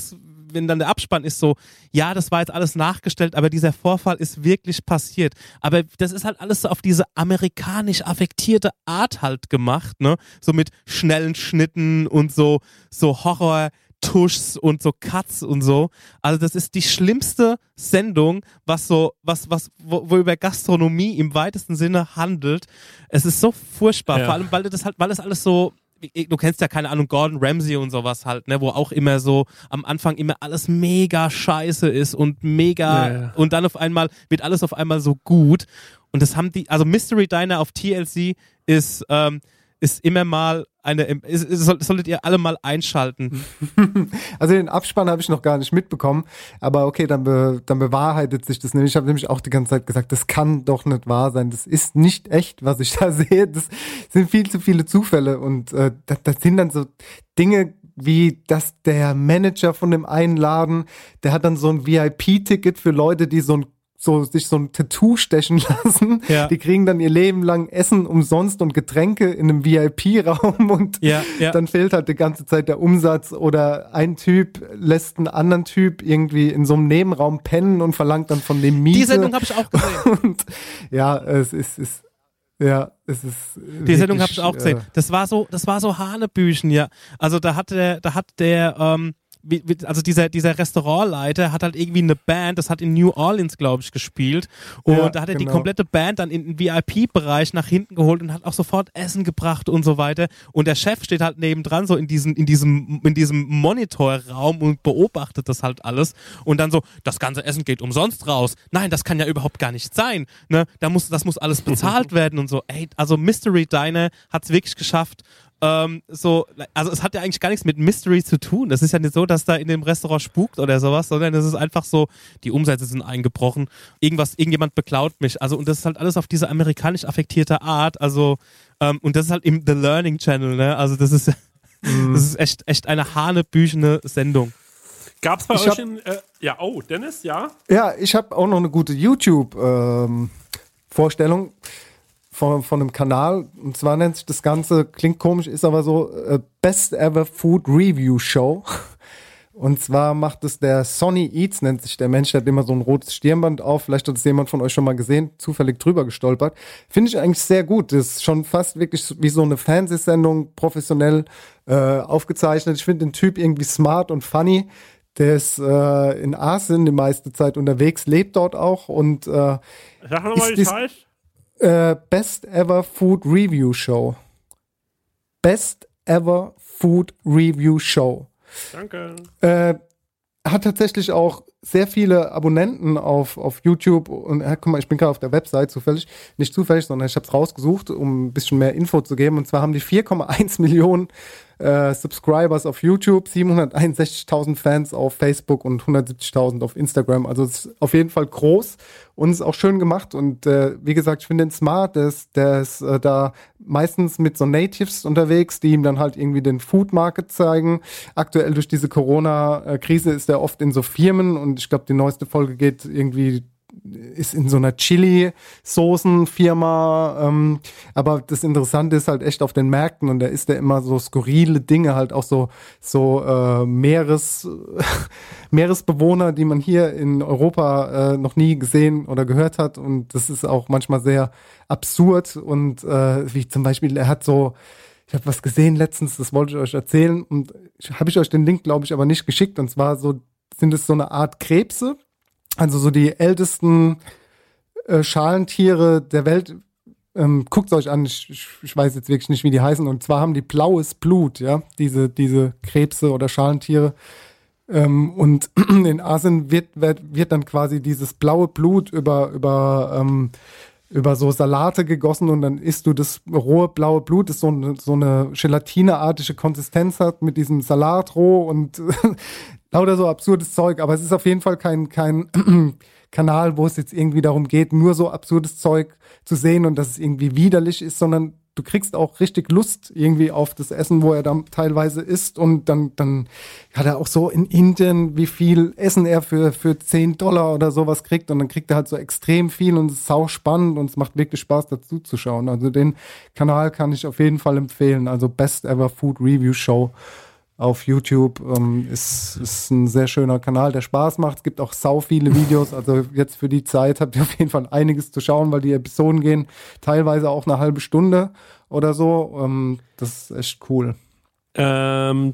wenn dann der Abspann ist so, ja, das war jetzt alles nachgestellt, aber dieser Vorfall ist wirklich passiert. Aber das ist halt alles so auf diese amerikanisch affektierte Art halt gemacht, ne? So mit schnellen Schnitten und so, so Horror- Tuschs und so Cuts und so. Also das ist die schlimmste Sendung, was so, was, was, wo, wo über Gastronomie im weitesten Sinne handelt. Es ist so furchtbar, ja. Vor allem, weil das halt, weil das alles so, du kennst ja, keine Ahnung, Gordon Ramsay und sowas halt, ne, wo auch immer so am Anfang immer alles mega scheiße ist und mega, ja, ja. Und dann auf einmal wird alles auf einmal so gut. Und das haben die, also Mystery Diner auf T L C ist, ähm, ist immer mal eine, ist, ist, solltet ihr alle mal einschalten. Also den Abspann habe ich noch gar nicht mitbekommen, aber okay, dann, be, dann bewahrheitet sich das nämlich. Ich habe nämlich auch die ganze Zeit gesagt, das kann doch nicht wahr sein, das ist nicht echt, was ich da sehe, das sind viel zu viele Zufälle und äh, das, das sind dann so Dinge, wie dass der Manager von dem einen Laden, der hat dann so ein V I P-Ticket für Leute, die so ein so sich so ein Tattoo stechen lassen. Ja. Die kriegen dann ihr Leben lang Essen umsonst und Getränke in einem V I P-Raum und ja, ja. Dann fehlt halt die ganze Zeit der Umsatz oder ein Typ lässt einen anderen Typ irgendwie in so einem Nebenraum pennen und verlangt dann von dem Miete. Die Sendung habe ich auch gesehen. Und ja, es ist, es, ja, es ist die wirklich, Sendung habe ich auch gesehen. Das war so, das war so Hanebüchen, ja. Also da hat der, da hat der, ähm, also dieser, dieser Restaurantleiter hat halt irgendwie eine Band, das hat in New Orleans, glaube ich, gespielt und ja, da hat er genau. die komplette Band dann in den V I P-Bereich nach hinten geholt und hat auch sofort Essen gebracht und so weiter und der Chef steht halt nebendran so in diesem, in diesem, in diesem Monitorraum und beobachtet das halt alles und dann so, das ganze Essen geht umsonst raus. Nein, das kann ja überhaupt gar nicht sein, ne? Da muss, das muss alles bezahlt werden und so. Ey, also Mystery Diner hat es wirklich geschafft. Ähm, so, also es hat ja eigentlich gar nichts mit Mystery zu tun. Das ist ja nicht so, dass da in dem Restaurant spukt oder sowas, sondern es ist einfach so, die Umsätze sind eingebrochen, irgendwas, irgendjemand beklaut mich. Also und das ist halt alles auf diese amerikanisch affektierte Art. Also ähm, und das ist halt im The Learning Channel, ne? Also das ist, mm. das ist echt, echt eine hanebüchene Sendung. Gab's bei ich euch hab, in, äh, ja, oh, Dennis, ja? Ja, ich habe auch noch eine gute YouTube-Vorstellung. Ähm, Von, von einem Kanal, und zwar nennt sich das Ganze, klingt komisch, ist aber so äh, Best Ever Food Review Show. Und zwar macht es der Sonny Eats, nennt sich der Mensch, der hat immer so ein rotes Stirnband auf, vielleicht hat es jemand von euch schon mal gesehen, zufällig drüber gestolpert. Finde ich eigentlich sehr gut, das ist schon fast wirklich wie so eine Fernsehsendung, professionell äh, aufgezeichnet. Ich finde den Typ irgendwie smart und funny. Der ist äh, in Asien die meiste Zeit unterwegs, lebt dort auch und äh, Sag nochmal, wie es heißt. Uh, Best Ever Food Review Show. Best Ever Food Review Show. Danke. Äh, hat tatsächlich auch sehr viele Abonnenten auf, auf YouTube und äh, guck mal, ich bin gerade auf der Website zufällig, nicht zufällig, sondern ich habe es rausgesucht, um ein bisschen mehr Info zu geben und zwar haben die vier Komma eins Millionen äh, Subscribers auf YouTube, siebenhunderteinundsechzigtausend Fans auf Facebook und hundertsiebzigtausend auf Instagram, also es ist auf jeden Fall groß und ist auch schön gemacht und äh, wie gesagt, ich finde den smart, der ist, der ist äh, da meistens mit so Natives unterwegs, die ihm dann halt irgendwie den Food Market zeigen. Aktuell durch diese Corona-Krise ist er oft in so Firmen und ich glaube, die neueste Folge geht irgendwie, ist in so einer Chili-Soßen-Firma, ähm, aber das Interessante ist halt echt auf den Märkten und da ist er immer so skurrile Dinge, halt auch so, so äh, Meeres, Meeresbewohner, die man hier in Europa äh, noch nie gesehen oder gehört hat und das ist auch manchmal sehr absurd und äh, wie zum Beispiel, er hat so, ich habe was gesehen letztens, das wollte ich euch erzählen und habe ich euch den Link, glaube ich, aber nicht geschickt und zwar so, sind es so eine Art Krebse, also so die ältesten äh, Schalentiere der Welt. Ähm, guckt es euch an, ich, ich, ich weiß jetzt wirklich nicht, wie die heißen. Und zwar haben die blaues Blut, ja, diese, diese Krebse oder Schalentiere. Ähm, und in Asien wird, wird, wird dann quasi dieses blaue Blut über, über, ähm, über so Salate gegossen und dann isst du das rohe blaue Blut, das so eine, so eine gelatineartige Konsistenz hat mit diesem Salat roh und lauter so absurdes Zeug, aber es ist auf jeden Fall kein, kein Kanal, wo es jetzt irgendwie darum geht, nur so absurdes Zeug zu sehen und dass es irgendwie widerlich ist, sondern du kriegst auch richtig Lust irgendwie auf das Essen, wo er dann teilweise isst und dann, dann hat er auch so in Indien, wie viel Essen er für, für zehn Dollar oder sowas kriegt und dann kriegt er halt so extrem viel und es ist sau spannend und es macht wirklich Spaß dazu zu schauen. Also den Kanal kann ich auf jeden Fall empfehlen, also Best Ever Food Review Show. auf YouTube. Ähm, ist, ist ein sehr schöner Kanal, der Spaß macht. Es gibt auch sau viele Videos. Also jetzt für die Zeit habt ihr auf jeden Fall einiges zu schauen, weil die Episoden gehen teilweise auch eine halbe Stunde oder so. Ähm, das ist echt cool. Ähm,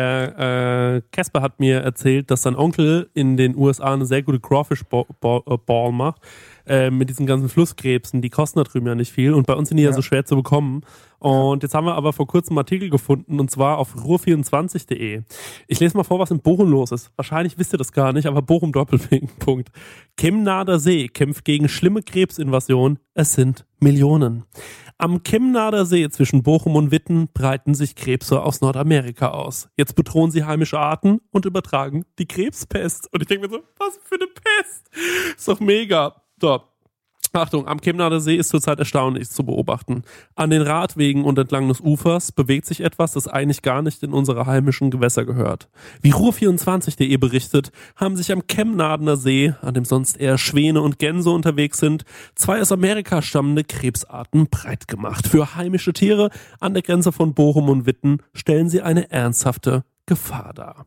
der Casper äh, hat mir erzählt, dass sein Onkel in den U S A eine sehr gute Crawfish Ball, Ball, Ball macht. Äh, mit diesen ganzen Flusskrebsen, die kosten da drüben ja nicht viel und bei uns sind die ja, ja so schwer zu bekommen. Und ja. Jetzt haben wir aber vor kurzem einen Artikel gefunden und zwar auf ruhr vierundzwanzig punkt de. Ich lese mal vor, was in Bochum los ist. Wahrscheinlich wisst ihr das gar nicht, aber Bochum Doppelpunkt. Chemnader See kämpft gegen schlimme Krebsinvasion. Es sind Millionen. Am Chemnader See zwischen Bochum und Witten breiten sich Krebse aus Nordamerika aus. Jetzt bedrohen sie heimische Arten und übertragen die Krebspest. Und ich denke mir so, was für eine Pest? Ist doch mega. So, Achtung, am Chemnader See ist zurzeit erstaunlich zu beobachten. An den Radwegen und entlang des Ufers bewegt sich etwas, das eigentlich gar nicht in unsere heimischen Gewässer gehört. Wie ruhr vierundzwanzig punkt de berichtet, haben sich am Chemnader See, an dem sonst eher Schwäne und Gänse unterwegs sind, zwei aus Amerika stammende Krebsarten breit gemacht. Für heimische Tiere an der Grenze von Bochum und Witten stellen sie eine ernsthafte Gefahr dar.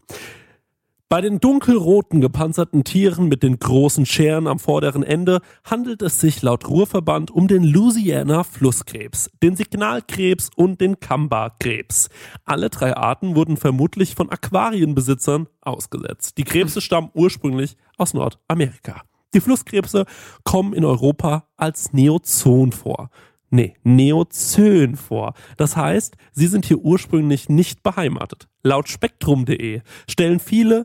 Bei den dunkelroten gepanzerten Tieren mit den großen Scheren am vorderen Ende handelt es sich laut Ruhrverband um den Louisiana-Flusskrebs, den Signalkrebs und den Kamba-Krebs. Alle drei Arten wurden vermutlich von Aquarienbesitzern ausgesetzt. Die Krebse stammen ursprünglich aus Nordamerika. Die Flusskrebse kommen in Europa als Neozoon vor. Nee, Neozön vor. Das heißt, sie sind hier ursprünglich nicht beheimatet. Laut spektrum punkt de stellen viele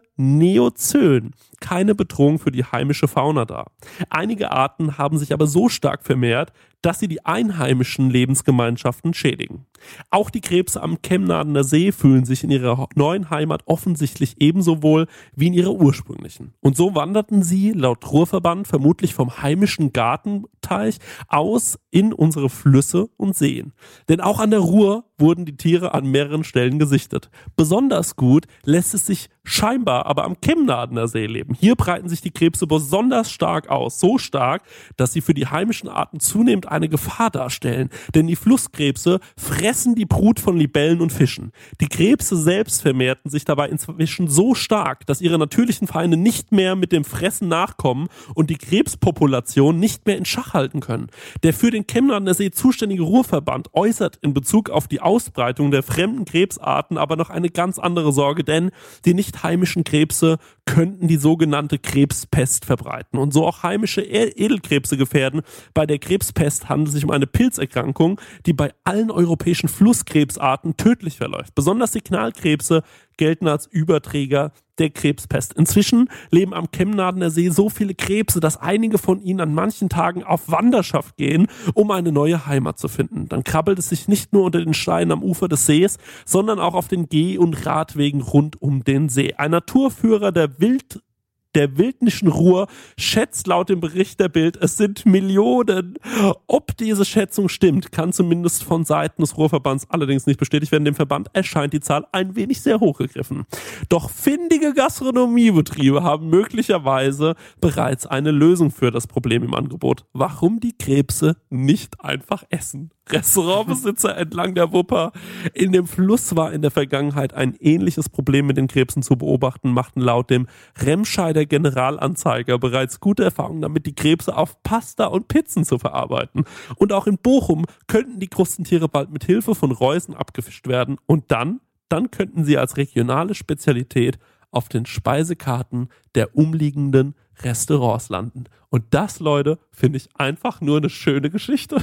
Neozön keine Bedrohung für die heimische Fauna dar. Einige Arten haben sich aber so stark vermehrt, dass sie die einheimischen Lebensgemeinschaften schädigen. Auch die Krebse am Chemnader See fühlen sich in ihrer neuen Heimat offensichtlich ebenso wohl wie in ihrer ursprünglichen. Und so wanderten sie laut Ruhrverband vermutlich vom heimischen Gartenteich aus in unsere Flüsse und Seen. Denn auch an der Ruhr wurden die Tiere an mehreren Stellen gesichtet. Besonders gut lässt es sich scheinbar aber am Chemnader See leben. Hier breiten sich die Krebse besonders stark aus. So stark, dass sie für die heimischen Arten zunehmend eine Gefahr darstellen. Denn die Flusskrebse fressen die Brut von Libellen und Fischen. Die Krebse selbst vermehrten sich dabei inzwischen so stark, dass ihre natürlichen Feinde nicht mehr mit dem Fressen nachkommen und die Krebspopulation nicht mehr in Schach halten können. Der für den Chemnader See zuständige Ruhrverband äußert in Bezug auf die Ausbreitung der fremden Krebsarten aber noch eine ganz andere Sorge, denn die nicht heimischen Krebse könnten die sogenannte Krebspest verbreiten und so auch heimische Edelkrebse gefährden. Bei der Krebspest handelt es sich um eine Pilzerkrankung, die bei allen europäischen Flusskrebsarten tödlich verläuft. Besonders Signalkrebse gelten als Überträger der Krebspest. Inzwischen leben am Chemnader See so viele Krebse, dass einige von ihnen an manchen Tagen auf Wanderschaft gehen, um eine neue Heimat zu finden. Dann krabbelt es sich nicht nur unter den Steinen am Ufer des Sees, sondern auch auf den Geh- und Radwegen rund um den See. Ein Naturführer der Wild Der wildnischen Ruhr schätzt laut dem Bericht der Bild, es sind Millionen. Ob diese Schätzung stimmt, kann zumindest von Seiten des Ruhrverbands allerdings nicht bestätigt werden. Dem Verband erscheint die Zahl ein wenig sehr hochgegriffen. Doch findige Gastronomiebetriebe haben möglicherweise bereits eine Lösung für das Problem im Angebot. Warum die Krebse nicht einfach essen? Restaurantbesitzer entlang der Wupper. In dem Fluss war in der Vergangenheit ein ähnliches Problem mit den Krebsen zu beobachten, machten laut dem Remscheider Generalanzeiger bereits gute Erfahrungen damit, die Krebse auf Pasta und Pizzen zu verarbeiten. Und auch in Bochum könnten die Krustentiere bald mit Hilfe von Reusen abgefischt werden und dann, dann könnten sie als regionale Spezialität auf den Speisekarten der umliegenden Restaurants landen. Und das, Leute, finde ich einfach nur eine schöne Geschichte.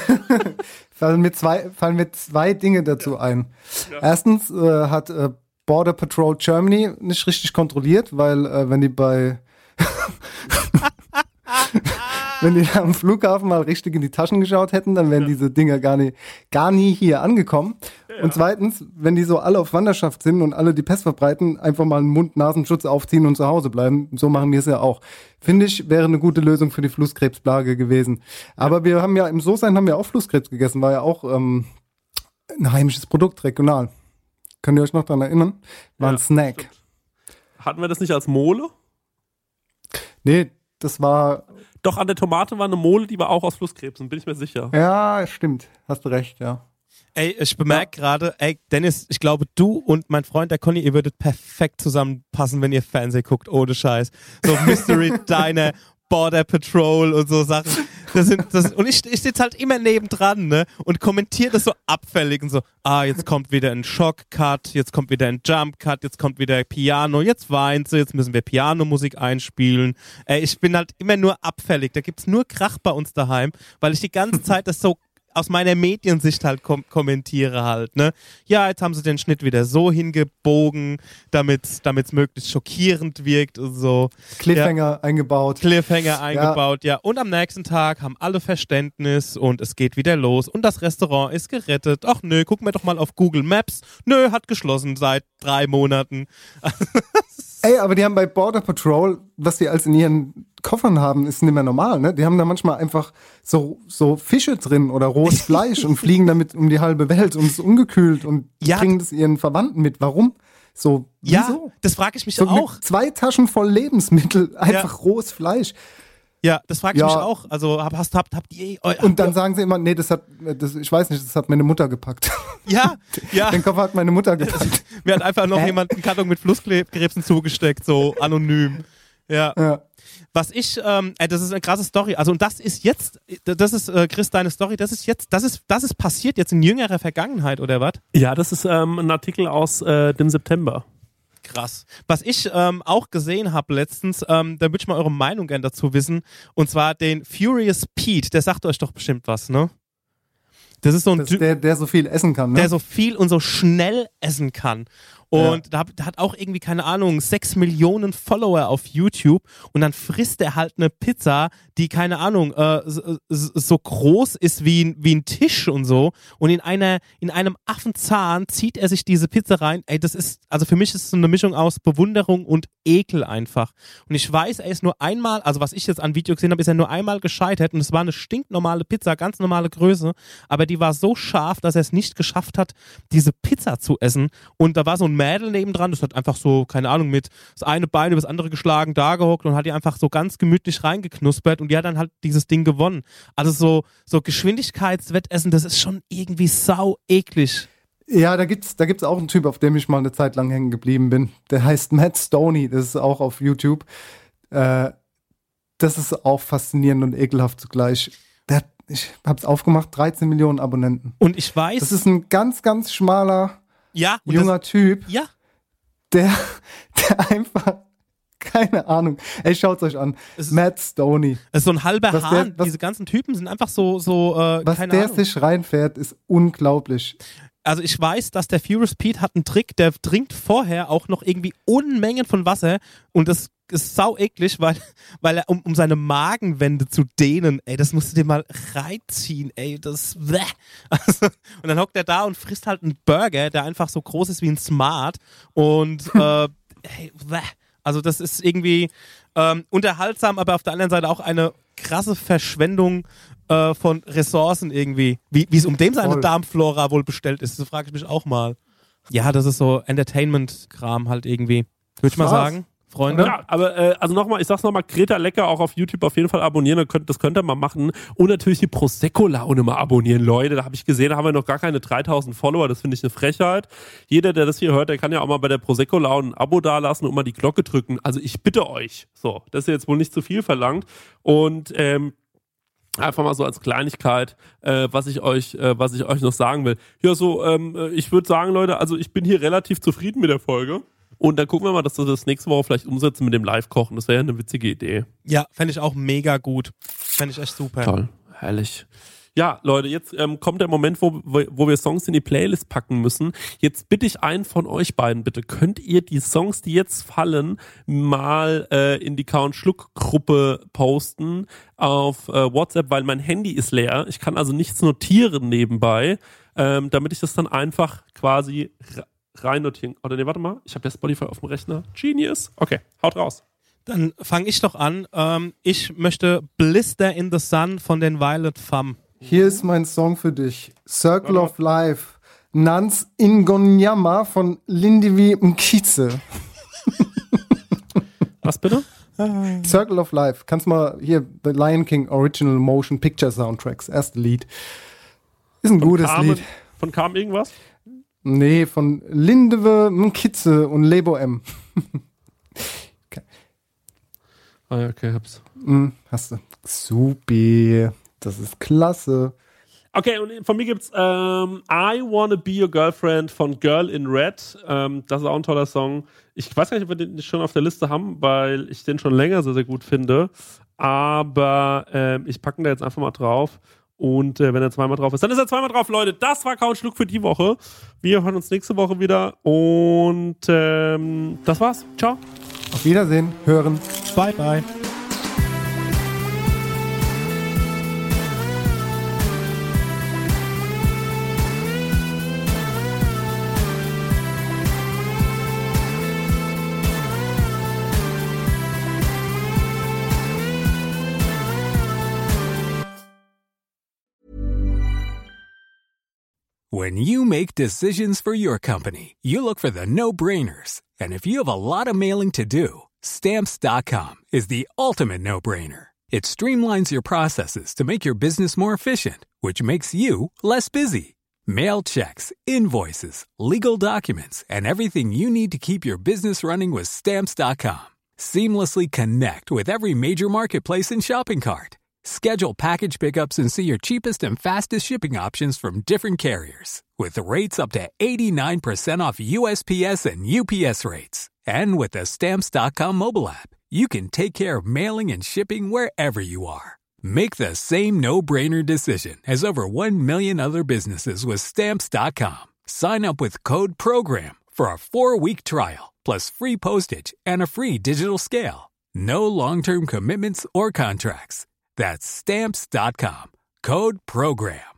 fallen, mir zwei, fallen mir zwei Dinge dazu ein. Ja. Erstens äh, hat äh, Border Patrol Germany nicht richtig kontrolliert, weil äh, wenn die bei wenn die am Flughafen mal richtig in die Taschen geschaut hätten, dann wären ja. diese Dinger gar nie, gar nie hier angekommen. Ja. Und zweitens, wenn die so alle auf Wanderschaft sind und alle die Pest verbreiten, einfach mal einen Mund-Nasenschutz aufziehen und zu Hause bleiben. So machen wir es ja auch. Finde ich, wäre eine gute Lösung für die Flusskrebsplage gewesen. Aber ja. wir haben ja, im So-Sein haben wir auch Flusskrebs gegessen, war ja auch ähm, ein heimisches Produkt, regional. Könnt ihr euch noch daran erinnern? War ja, ein Snack. Stimmt. Hatten wir das nicht als Mole? Nee, das war... Doch, an der Tomate war eine Mole, die war auch aus Flusskrebsen, bin ich mir sicher. Ja, stimmt. Hast du recht, ja. Ey, ich bemerke ja. gerade, ey, Dennis, ich glaube, du und mein Freund, der Conny, ihr würdet perfekt zusammenpassen, wenn ihr Fernsehen guckt, ohne Scheiß. So Mystery Diner, Border Patrol und so Sachen. Das sind, das, und ich, ich sitze halt immer nebendran, ne, und kommentiere das so abfällig und so, ah, jetzt kommt wieder ein Shock-Cut, jetzt kommt wieder ein Jump-Cut, jetzt kommt wieder Piano, jetzt weint sie, jetzt müssen wir Pianomusik einspielen. Ey, ich bin halt immer nur abfällig, da gibt's nur Krach bei uns daheim, weil ich die ganze Zeit das so aus meiner Mediensicht halt kom- kommentiere halt, ne? Ja, jetzt haben sie den Schnitt wieder so hingebogen, damit es möglichst schockierend wirkt und so. Cliffhanger ja. eingebaut. Cliffhanger eingebaut, ja. ja. Und am nächsten Tag haben alle Verständnis und es geht wieder los und das Restaurant ist gerettet. Ach nö, gucken wir doch mal auf Google Maps. Nö, hat geschlossen seit drei Monaten. Ey, aber die haben bei Border Patrol, was die als in ihren Koffern haben, ist nicht mehr normal, ne? Die haben da manchmal einfach so, so Fische drin oder rohes Fleisch und fliegen damit um die halbe Welt und es ist ungekühlt und ja. bringen das ihren Verwandten mit. Warum? So, wieso? Ja, das frage ich mich so auch. Zwei Taschen voll Lebensmittel, einfach ja. rohes Fleisch. Ja, das frage ich ja. mich auch. Also hab, hast, habt, habt ihr... Habt und dann ihr, sagen sie immer, nee, das hat, das, ich weiß nicht, das hat meine Mutter gepackt. Ja, ja. Den Koffer hat meine Mutter gepackt. Mir hat einfach noch Hä? jemand einen Karton mit Flusskrebsen zugesteckt, so anonym. Ja. ja. Was ich, ähm, ey, das ist eine krasse Story. Also und das ist jetzt, das ist, äh, Chris, deine Story, das ist jetzt, das ist, das ist passiert jetzt in jüngerer Vergangenheit, oder was? Ja, das ist ähm, ein Artikel aus äh, dem September. Krass. Was ich ähm, auch gesehen habe letztens, ähm, da würde ich mal eure Meinung gerne dazu wissen, und zwar den Furious Pete, der sagt euch doch bestimmt was, ne? Das ist so ein das ist der, der so viel essen kann, ne? Der so viel und so schnell essen kann. Und ja. da, da hat auch irgendwie, keine Ahnung, sechs Millionen Follower auf YouTube und dann frisst er halt eine Pizza, die, keine Ahnung, äh, so, so groß ist wie ein, wie ein Tisch und so. Und in einer, in einem Affenzahn zieht er sich diese Pizza rein. Ey, das ist, also für mich ist es so eine Mischung aus Bewunderung und Ekel einfach. Und ich weiß, er ist nur einmal, also was ich jetzt an Video gesehen habe, ist er nur einmal gescheitert und es war eine stinknormale Pizza, ganz normale Größe, aber die war so scharf, dass er es nicht geschafft hat, diese Pizza zu essen. Und da war so ein Mädel nebendran, das hat einfach so, keine Ahnung, mit das eine Bein über das andere geschlagen, da gehockt und hat die einfach so ganz gemütlich reingeknuspert und die hat dann halt dieses Ding gewonnen. Also so, so Geschwindigkeitswettessen, das ist schon irgendwie sau eklig. Ja, da gibt's, da gibt's auch einen Typ, auf dem ich mal eine Zeit lang hängen geblieben bin. Der heißt Matt Stoney, das ist auch auf YouTube. Äh, das ist auch faszinierend und ekelhaft zugleich. Der hat, ich hab's aufgemacht, dreizehn Millionen Abonnenten. Und ich weiß... Das ist ein ganz, ganz schmaler, ja, junger das, Typ, ja. der, der einfach... Keine Ahnung. Ey, schaut's euch an. Matt Stoney. Es ist so ein halber was Hahn. Der, was, Diese ganzen Typen sind einfach so, so äh, was keine der Ahnung. sich reinfährt, ist unglaublich. Also ich weiß, dass der Furious Pete hat einen Trick, der trinkt vorher auch noch irgendwie Unmengen von Wasser und das ist sau eklig, weil, weil er, um, um seine Magenwände zu dehnen, ey, das musst du dir mal reinziehen, ey, das, also, und dann hockt er da und frisst halt einen Burger, der einfach so groß ist wie ein Smart und, äh, hey, also das ist irgendwie ähm, unterhaltsam, aber auf der anderen Seite auch eine krasse Verschwendung äh, von Ressourcen irgendwie. Wie es um dem seine Voll. Darmflora wohl bestellt ist, das frage ich mich auch mal. Ja, das ist so Entertainment-Kram halt irgendwie. Würde ich mal sagen, Freunde. Ja, aber äh, also nochmal, ich sag's nochmal, Greta Lecker auch auf YouTube auf jeden Fall abonnieren, das könnt, das könnt ihr mal machen. Und natürlich die Prosecco-Laune mal abonnieren, Leute. Da habe ich gesehen, da haben wir noch gar keine dreitausend Follower, das finde ich eine Frechheit. Jeder, der das hier hört, der kann ja auch mal bei der Prosecco-Laune ein Abo dalassen und mal die Glocke drücken. Also ich bitte euch, so, das ist jetzt wohl nicht zu viel verlangt. Und ähm, einfach mal so als Kleinigkeit, äh, was ich euch, äh, was ich euch noch sagen will. Ja, so, ähm, ich würde sagen, Leute, also ich bin hier relativ zufrieden mit der Folge. Und dann gucken wir mal, dass wir das nächste Woche vielleicht umsetzen mit dem Live-Kochen. Das wäre ja eine witzige Idee. Ja, fände ich auch mega gut. Fände ich echt super. Toll, herrlich. Ja, Leute, jetzt ähm, kommt der Moment, wo, wo wir Songs in die Playlist packen müssen. Jetzt bitte ich einen von euch beiden, bitte, könnt ihr die Songs, die jetzt fallen, mal äh, in die Count-Schluck-Gruppe posten auf äh, WhatsApp, weil mein Handy ist leer. Ich kann also nichts notieren nebenbei, ähm, damit ich das dann einfach quasi rein notieren. Oder nee, warte mal, ich habe ja Spotify auf dem Rechner. Genius. Okay, haut raus. Dann fange ich doch an. Ähm, ich möchte Blister in the Sun von den Violet Femme. Hier ist mein Song für dich. Circle of Life. Nans Ingonyama von Lindivi Mkize. Was bitte? Circle of Life. Kannst mal hier The Lion King Original Motion Picture Soundtracks. Erste Lied. Ist ein von gutes Carmen, Lied. Von kam irgendwas? Nee, von Lindewe, Kitze und Lebo M. Okay. Ah ja, okay, hab's. Mm, hast du. Supi. Das ist klasse. Okay, und von mir gibt's ähm, I Wanna Be Your Girlfriend von Girl in Red. Ähm, das ist auch ein toller Song. Ich weiß gar nicht, ob wir den schon auf der Liste haben, weil ich den schon länger sehr, sehr gut finde. Aber äh, ich packe ihn da jetzt einfach mal drauf. Und äh, wenn er zweimal drauf ist, dann ist er zweimal drauf, Leute. Das war Couch Schluck für die Woche. Wir hören uns nächste Woche wieder. Und ähm, das war's. Ciao. Auf Wiedersehen. Hören. Bye, bye. When you make decisions for your company, you look for the no-brainers. And if you have a lot of mailing to do, Stamps dot com is the ultimate no-brainer. It streamlines your processes to make your business more efficient, which makes you less busy. Mail checks, invoices, legal documents, and everything you need to keep your business running with Stamps dot com. Seamlessly connect with every major marketplace and shopping cart. Schedule package pickups and see your cheapest and fastest shipping options from different carriers. With rates up to eighty-nine percent off U S P S and U P S rates. And with the Stamps dot com mobile app, you can take care of mailing and shipping wherever you are. Make the same no-brainer decision as over one million other businesses with Stamps dot com. Sign up with code PROGRAM for a four-week trial, plus free postage and a free digital scale. No long-term commitments or contracts. That's Stamps dot com. Code PROGRAM.